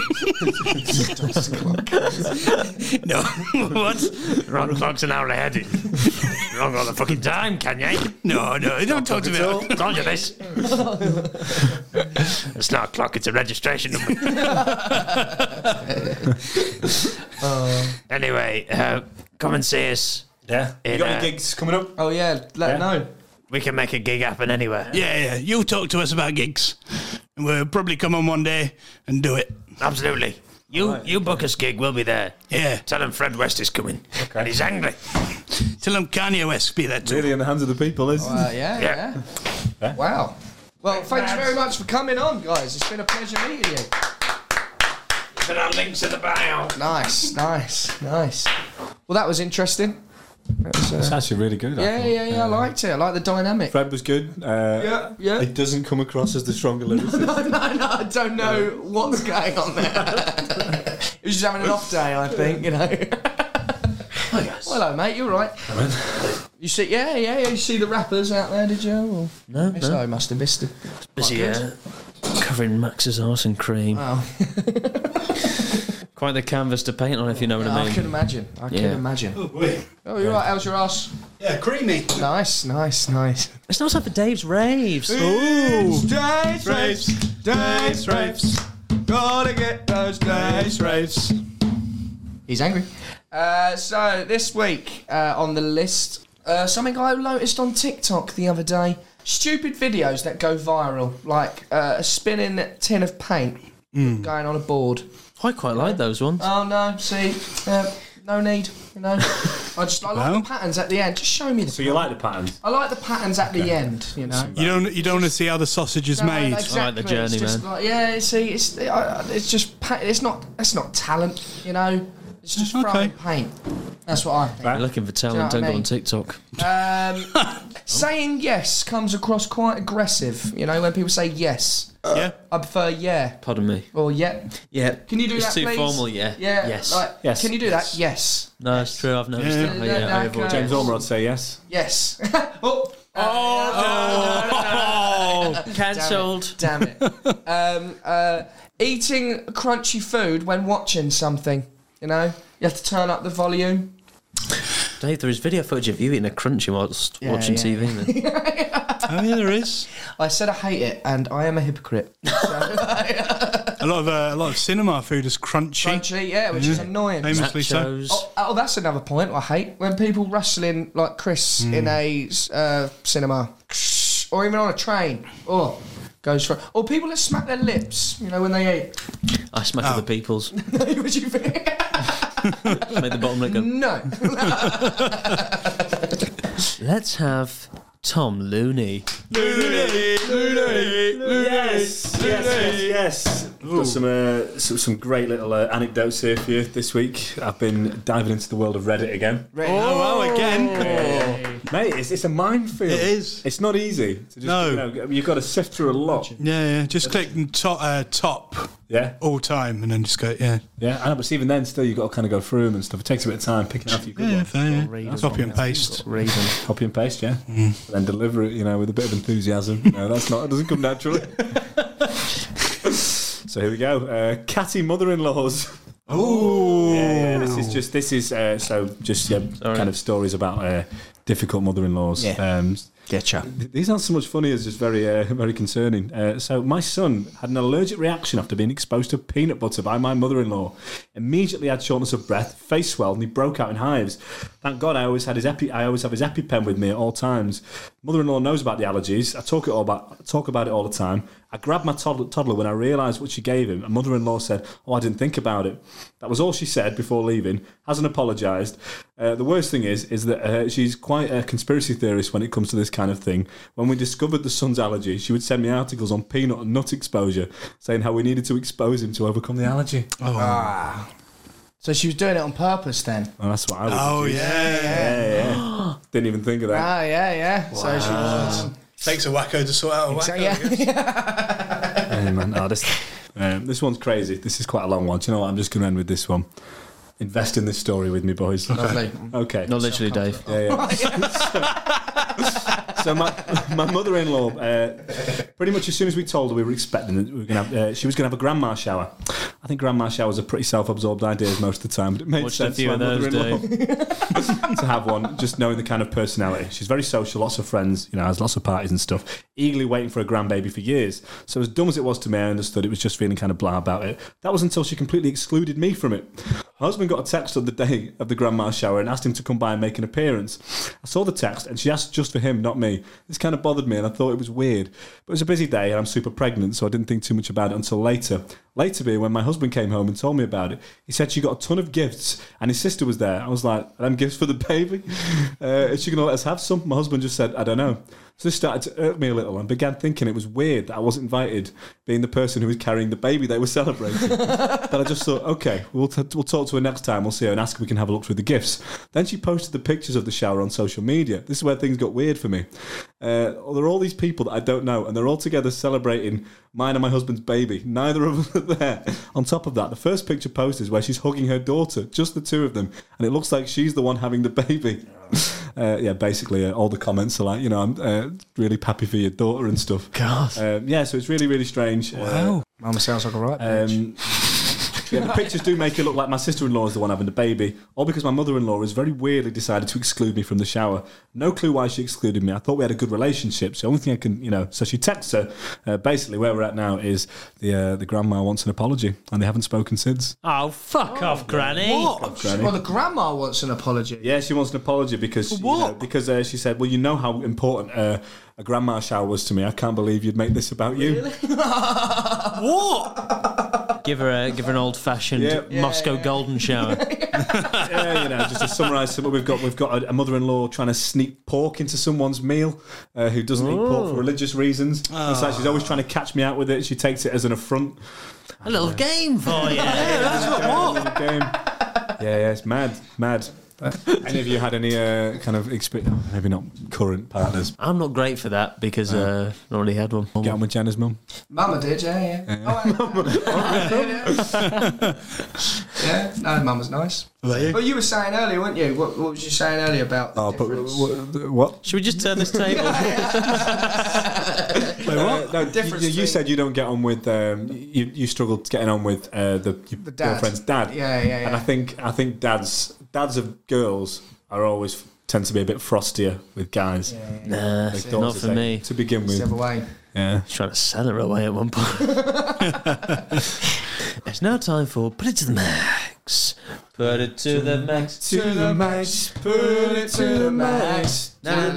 S10: No. What?
S3: Wrong clock's an hour ahead. Wrong all the fucking time, Kanye.
S10: No, don't talk to me.
S3: Told you this. It's not a clock, it's a registration number. Anyway, come and see us.
S6: Yeah. You got any gigs coming up?
S4: Oh, yeah, let know.
S3: We can make a gig happen anywhere.
S10: Yeah. You talk to us about gigs. And we'll probably come on one day and do it.
S3: Absolutely. You book us gig, we'll be there.
S10: Yeah.
S3: Tell him Fred West is coming. Okay. And he's angry.
S10: Tell him Kanye West be there too.
S6: Really in the hands of the people, isn't it?
S4: Yeah. Wow. Well, thanks very much for coming on, guys. It's been a pleasure meeting you.
S3: Put our links in the bio.
S4: Nice. Well, that was interesting.
S6: It's actually really good.
S4: Yeah, I liked it. I like the dynamic.
S6: Fred was good.
S4: Yeah.
S6: It doesn't come across as the stronger lyricist.
S4: No, I don't know what's going on there. He was just having an off day, I think, you know. Hi, guys. Hello, mate. You all right? You see, yeah. You see the rappers out there, did you? Or
S3: No.
S4: I must have missed it.
S3: Busy covering Max's arse and cream.
S4: Wow.
S3: Quite the canvas to paint on, if you know what I mean.
S4: I can imagine. Oh, you're right. How's your ass?
S10: Yeah, creamy.
S4: Nice.
S3: It's not time for Dave's raves.
S4: Dave's raves. Gotta get those Dave's raves. He's angry. So this week on the list, something I noticed on TikTok the other day. Stupid videos that go viral, like a spinning tin of paint going on a board.
S3: I quite like those ones.
S4: Oh no, see, no need, you know. I like the patterns at the end. Just show me the.
S6: So you like the patterns?
S4: I like the patterns at the end, you know.
S5: You don't want to see how the sausage is made.
S4: Exactly.
S3: I like the journey,
S4: it's just
S3: man.
S4: Like, see, it's just it's not talent, you know. It's just throwing paint. That's what I think.
S3: You're looking for talent, don't go on TikTok.
S4: Saying yes comes across quite aggressive, you know, when people say yes.
S5: Yeah.
S4: I prefer yeah.
S3: Pardon me.
S4: Or yeah.
S3: Yeah.
S4: Can you do
S3: it's
S4: that,
S3: too
S4: please?
S3: formal, yeah.
S4: Yeah.
S3: Yes.
S4: Like,
S6: yes.
S4: Can you do that? Yes.
S3: No, it's true, I've noticed that. I avoid it.
S6: James Ormerod say yes.
S4: Yes.
S3: Cancelled.
S4: Damn it. Eating crunchy food when watching something, you know? You have to turn up the volume.
S3: Dave, there is video footage of you eating a crunchy whilst watching TV. Then.
S5: Oh yeah, there is.
S4: I said I hate it, and I am a hypocrite.
S5: A lot of cinema food is crunchy.
S4: Which is annoying.
S5: Famously so.
S4: Oh, that's another point I hate. When people rustling like Chris in a cinema, or even on a train. Oh, goes for. Or people that smack their lips, you know, when they eat.
S3: I smack other people's.
S4: What do you think?
S3: Make the bottom lip go.
S4: No.
S3: Let's have Tom Looney.
S6: Yes. Got some great little anecdotes here for you this week. I've been diving into the world of Reddit again.
S5: Again.
S6: Mate, it's a minefield. It is. It's not easy. You've got to sift through a lot.
S5: Yeah. Just click top.
S6: Yeah.
S5: All time, and then just go. Yeah.
S6: Yeah. I know, but even then, still you've got to kind of go through them and stuff. It takes a bit of time picking out your good ones.
S5: Copy and paste.
S6: Copy and paste. Yeah. And then deliver it, with a bit of enthusiasm. It doesn't come naturally. So here we go. Catty mother-in-laws.
S5: Oh.
S6: Yeah. This is kind of stories about difficult mother-in-laws.
S4: Yeah. Getcha.
S6: These aren't so much funny as just very, very concerning. So my son had an allergic reaction after being exposed to peanut butter by my mother-in-law. Immediately had shortness of breath, face swelled, and he broke out in hives. Thank God I always have his EpiPen with me at all times. Mother-in-law knows about the allergies. I talk about it all the time. I grabbed my toddler when I realised what she gave him, and mother-in-law said, "Oh, I didn't think about it." That was all she said before leaving. Hasn't apologised. The worst thing is that she's quite a conspiracy theorist when it comes to this kind of thing. When we discovered the son's allergy, she would send me articles on peanut and nut exposure, saying how we needed to expose him to overcome the allergy.
S4: So she was doing it on purpose then?
S6: Well, that's what I would do.
S5: Yeah.
S6: Didn't even think of that.
S4: Yeah.
S5: Wow.
S4: So she was...
S5: Takes a wacko to sort out a wacko.
S6: Hey, man. This one's crazy. This is quite a long one. Do you know what? I'm just going to end with this one. Invest in this story with me, boys.
S4: Lovely.
S6: Okay.
S3: Not literally, Dave.
S6: Yeah. So my mother-in-law, pretty much as soon as we told her we were expecting that she was going to have a grandma shower. I think grandma showers are pretty self-absorbed ideas most of the time, but it made sense for my mother-in-law to have one, just knowing the kind of personality. She's very social, lots of friends, has lots of parties and stuff, eagerly waiting for a grandbaby for years. So as dumb as it was to me, I understood it was just feeling kind of blah about it. That was until she completely excluded me from it. My husband got a text on the day of the grandma shower and asked him to come by and make an appearance. I saw the text and she asked just for him, not me. This kind of bothered me and I thought it was weird. But it was a busy day and I'm super pregnant, so I didn't think too much about it until later. Later being when my husband came home and told me about it, he said she got a ton of gifts and his sister was there. I was like, "Are them gifts for the baby? Is she going to let us have some?" My husband just said, "I don't know." So this started to irk me a little and began thinking it was weird that I wasn't invited, being the person who was carrying the baby they were celebrating. But I just thought, okay, we'll talk to her next time, we'll see her and ask if we can have a look through the gifts. Then she posted the pictures of the shower on social media. This is where things got weird for me. There are all these people that I don't know and they're all together celebrating mine and my husband's baby. Neither of them are there. On top of that, the first picture posted is where she's hugging her daughter, just the two of them, and it looks like she's the one having the baby. Basically all the comments are like, I'm really happy for your daughter and stuff.
S3: God.
S6: So it's really, really strange.
S4: Wow. Mama sounds like a right bitch.
S6: The pictures do make it look like my sister-in-law is the one having the baby, all because my mother-in-law has very weirdly decided to exclude me from the shower. No clue why she excluded me. I thought we had a good relationship, so the only thing I can, so she texts her. Basically, where we're at now is the grandma wants an apology, and they haven't spoken since.
S3: Oh, fuck off, Granny.
S4: What? Well, the grandma wants an apology.
S6: Yeah, she wants an apology because she said, well, you know how important a grandma shower was to me. I can't believe you'd make this about you.
S4: Really?
S3: What? Give her an old-fashioned Moscow golden shower.
S6: Just to summarise, we've got a mother-in-law trying to sneak pork into someone's meal who doesn't eat pork for religious reasons. It's like she's always trying to catch me out with it. She takes it as an affront.
S3: A little game for you.
S6: Yeah, it's mad. Any of you had any kind of experience? Maybe not current partners.
S3: I'm not great for that because not really had one.
S6: Get on with Jenna's mum.
S4: Mama did, yeah. No, Mum was nice. Well, you were saying earlier, weren't you? What was you saying earlier about the difference?
S6: What?
S3: Should we just turn this table?
S6: Wait, what? No, you said you don't get on with. You struggled getting on with your girlfriend's dad.
S4: Yeah.
S6: And I think dads of girls are always tend to be a bit frostier with guys.
S3: Nah, not for me.
S6: To begin with.
S4: Step away.
S6: Yeah.
S3: Trying to sell her away at one point. It's now time for Put It to the Max. Put it to the max.
S4: To the max. Put it to the max.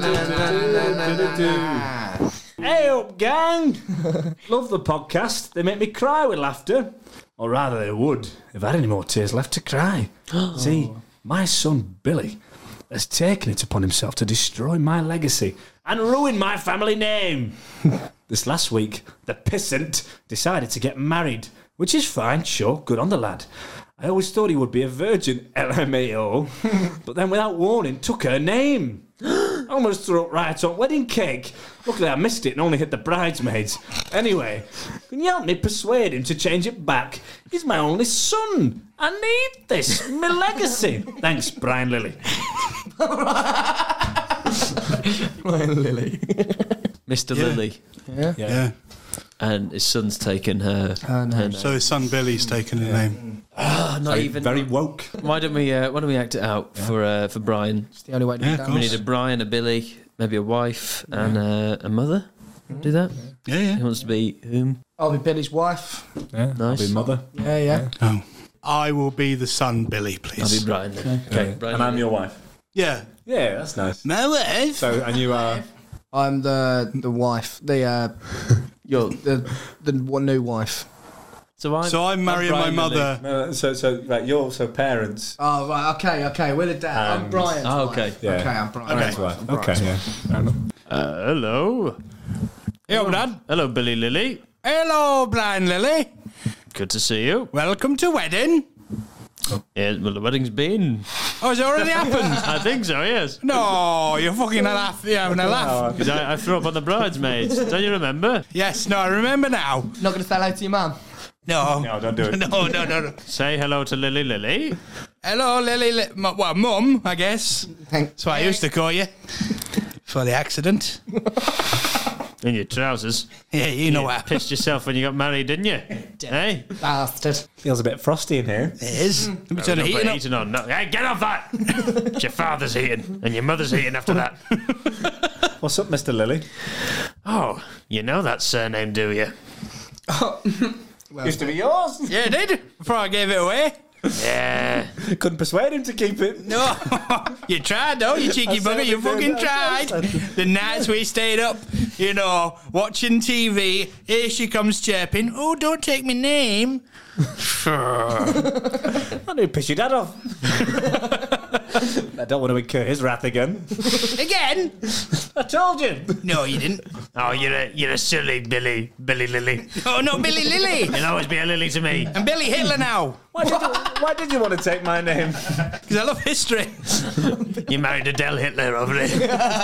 S6: Hey up, gang! Love the podcast. They make me cry with laughter. Or rather, they would if I had any more tears left to cry. See, my son Billy has taken it upon himself to destroy my legacy and ruin my family name. This last week, the pissant decided to get married, which is fine, sure, good on the lad. I always thought he would be a virgin, LMAO, but then without warning, took her name. I almost threw up right on wedding cake. Luckily I missed it and only hit the bridesmaids. Anyway, can you help me persuade him to change it back? He's my only son. I need this, my legacy. Thanks, Brian Lilly.
S4: Brian Lilly.
S3: Mr. Lilly.
S5: Yeah.
S3: And his son's taken her name.
S5: So his son Billy's taken the name.
S3: Not even
S6: very woke.
S3: Why don't we act it out for Brian?
S4: It's the only way to do that.
S3: We need a Brian, a Billy, maybe a wife, and a mother. Do that.
S5: Yeah.
S3: He wants to be whom?
S4: I'll be Billy's wife.
S6: Yeah,
S3: Nice.
S6: I'll be mother.
S4: Yeah.
S5: Oh. I will be the son, Billy, please.
S3: I'll be Brian then. Okay. Brian,
S6: And I'm your wife.
S5: Yeah.
S6: Yeah, that's nice.
S5: My wife.
S6: So, and you are...
S4: I'm the wife. You're the new wife.
S3: So
S5: I'm marrying my mother.
S6: No, right, you're also parents.
S4: Oh right, okay. We're the dad. I'm Brian's wife.
S3: okay.
S6: Yeah.
S4: Okay, I'm Brian's wife. I'm
S6: Okay,
S4: Brian's
S6: yeah. Fair enough.
S3: Hello.
S5: Hello, Dad.
S3: Hello, Billy Lily.
S5: Hello, Blind Lily.
S3: Good to see you.
S5: Welcome to wedding.
S3: Yeah, well, the wedding's been.
S5: Oh, it's already happened?
S3: I think so, yes.
S5: No, you're fucking you're having a laugh.
S3: Because I threw up on the bridesmaids. Don't you remember?
S5: Yes, no, I remember now.
S4: Not going to say hello to your mum?
S5: No.
S6: No, don't do it.
S5: No.
S3: Say hello to Lily Lily.
S5: Hello, Lily. Well, Mum, I guess.
S4: Thanks.
S5: That's what I used to call you. For the accident.
S3: In your trousers.
S5: Yeah, you know what happened.
S3: Pissed yourself when you got married, didn't you? Hey?
S4: Bastard.
S6: Feels a bit frosty in here.
S5: It is. Let me turn the
S3: Don't put
S5: heating up.
S3: heating on. No. Hey, get off that! It's your father's heating, and your mother's heating after that.
S6: What's up, Mr. Lily?
S3: Oh, you know that surname, do you?
S6: Used to be yours.
S5: Yeah, it did. Before I gave it away.
S3: Yeah.
S6: Couldn't persuade him to keep it.
S5: No. You tried, though, you cheeky bugger. You fucking tried. The nights we stayed up, watching TV. Here she comes chirping. Oh, don't take my name.
S6: I need to piss your dad off. I don't want to incur his wrath again.
S5: Again?
S6: I told you.
S5: No, you didn't.
S3: Oh, you're a silly Billy Lily.
S5: Oh, no, Billy Lily.
S3: You'll always be a Lily to me.
S5: And Billy Hitler now.
S6: Why did you want to take my name?
S5: Because I love history.
S3: You married Adele Hitler over it.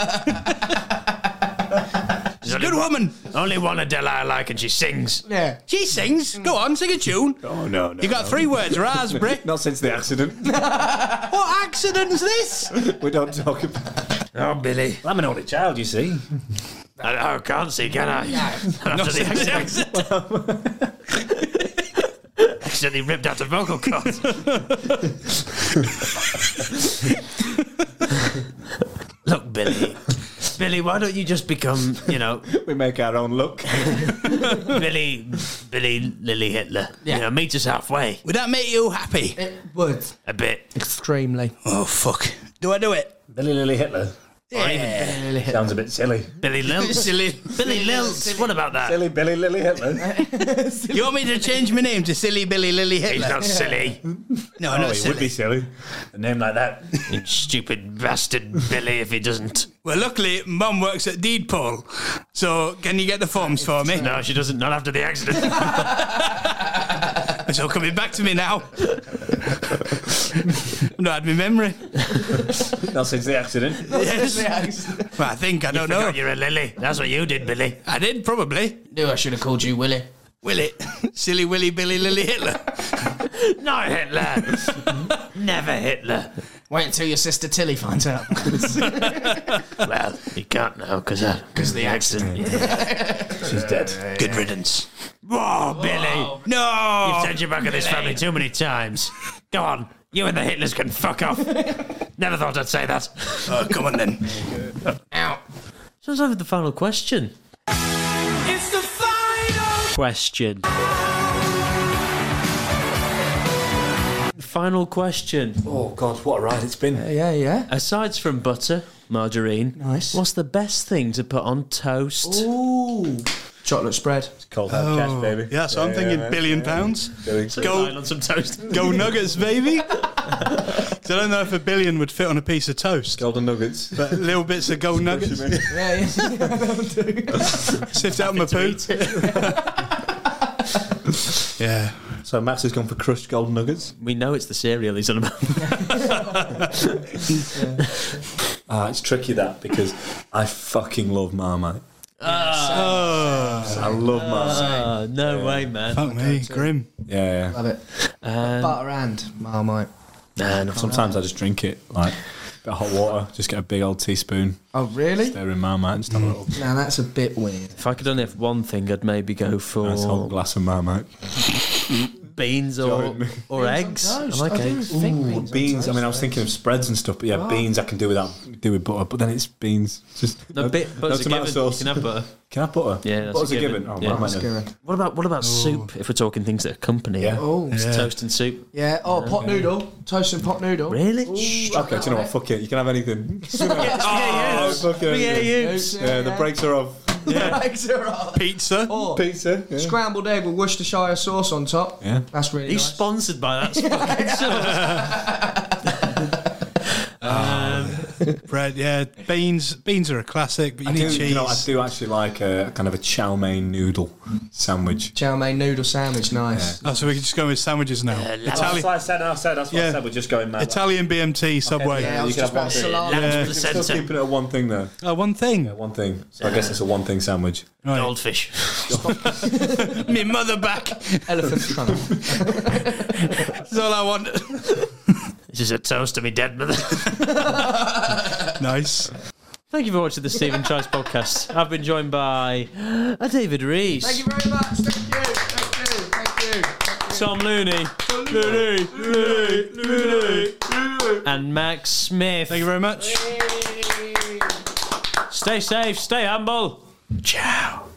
S5: She's a good woman.
S3: Only one Adele I like, and she sings.
S4: Yeah.
S5: She sings. Go on, sing a tune.
S6: Oh, no.
S5: You got 3 words, raspberry.
S6: Not since the accident.
S5: What accident's this?
S6: We don't talk about.
S3: Oh, Billy.
S6: I'm an only child, you see.
S3: I can't see, can I? After the accident. Accidentally ripped out a vocal cord. Look, Billy. Billy, why don't you just become,
S6: We make our own look.
S3: Billy Lily Hitler.
S4: Yeah.
S3: Meet us halfway.
S5: Would that make you happy?
S4: It would.
S3: A bit.
S4: Extremely.
S5: Oh, fuck. Do I do it?
S6: Billy Lily Hitler.
S5: Yeah.
S6: Sounds a bit silly.
S3: Billy Lilts.
S5: Silly.
S3: Billy Lilts. What about that?
S6: Silly Billy Lily Hitler.
S5: You want me to change my name to Silly Billy Lily Hitler?
S3: He's not silly.
S5: No,
S6: Oh,
S5: not
S6: he would be
S5: silly.
S6: silly. A name like that.
S3: You stupid bastard Billy if he doesn't.
S5: Well, luckily, Mum works at Deed Poll. So, can you get the forms for me?
S3: No, she doesn't. Not after the accident.
S5: It's all coming back to me now. I've not had my memory.
S6: Not since the accident.
S5: Yes. Well, I think, I don't know.
S3: Forgot you're a Lily. That's what you did, Billy.
S5: I did, probably.
S4: Knew I should have called you Willie.
S5: Willie. Silly Willy Billy Lily Hitler.
S3: Not Hitler. Never Hitler.
S4: Wait until your sister Tilly finds out.
S3: Well, you can't now because of the accident. Yeah.
S6: She's dead.
S5: Good riddance.
S3: Whoa, Billy.
S5: No!
S3: You've turned your back on this family too many times. Go on. You and the Hitlers can fuck off. Never thought I'd say that.
S5: Oh, come on then.
S4: Ow.
S3: So let's have the final question.
S8: It's the final
S3: Question. Final question.
S6: Oh, God, what a ride it's been.
S4: Yeah.
S3: Aside from butter, margarine,
S4: Nice.
S3: what's the best thing to put on toast?
S4: Ooh. Chocolate spread.
S6: It's cold hard cash, baby.
S5: Yeah, so I'm thinking £1 billion.
S3: Go on some toast.
S5: Go Nuggets, baby. So I don't know if $1 billion would fit on a piece of toast.
S6: Golden nuggets.
S5: But little bits of gold nuggets.
S4: Yeah.
S5: Sift out my poo. Yeah.
S6: So Max has gone for crushed golden nuggets.
S3: We know it's the cereal he's on about.
S6: It's tricky that because I fucking love Marmite. I love Marmite.
S3: No way, man.
S5: Fuck me, grim.
S6: Yeah.
S4: Love it. Butter and Marmite.
S3: Nah, not
S6: Sometimes I just drink it like a bit of hot water, just get a big old teaspoon,
S4: Oh, really?
S6: stir in Marmite and just have a little
S4: Now that's a bit weird.
S3: If I could only have one thing, I'd maybe go for
S6: nice whole glass of Marmite.
S3: beans or eggs. I like eggs.
S6: Ooh, beans. I mean, I was thinking of spreads and stuff, but yeah, beans I can do with butter. But then it's beans. Just
S3: butter's a
S6: tomato
S3: given.
S6: sauce.
S3: You can have butter.
S6: Can I have butter?
S3: Yeah, that's
S6: butter's
S3: a given.
S6: Oh,
S3: Yeah.
S6: that's good.
S3: What about soup? If we're talking things that accompany it, toast and soup.
S4: Yeah. Oh, pot noodle, toast and pot noodle.
S3: Really?
S6: Okay, do you know what? Fuck it. You can have anything. Yeah, the brakes are off.
S5: Pizza.
S4: Or
S6: Pizza. Yeah.
S4: scrambled egg with Worcestershire sauce on top.
S6: Yeah.
S4: That's really
S3: He's
S4: nice.
S3: sponsored by that fucking sauce.
S5: Bread, yeah. Beans are a classic, but you need cheese.
S6: You know, I do actually like a kind of a chow mein noodle sandwich.
S4: Chow mein noodle sandwich, nice.
S5: Oh, so we can just go with sandwiches now.
S6: That's what I said. That's what I said. We're just going mad.
S5: Italian BMT, Subway.
S4: Yeah, I was
S6: you
S4: just
S6: can
S4: about
S6: have one
S4: salami.
S6: thing. You can still keep it at one thing though.
S5: Oh, one thing.
S6: Yeah, one thing. So I guess it's a one thing sandwich.
S5: Right.
S3: Goldfish.
S5: Me mother back.
S4: Elephant trunk.
S5: That's all I want.
S3: This is a toast to me dead mother.
S5: Nice.
S3: Thank you for watching the Stephen Trice podcast. I've been joined by David Rees.
S4: Thank you very much. Thank you.
S3: Tom Looney. And Max Smith.
S5: Thank you very much.
S3: Stay safe, stay humble. Ciao.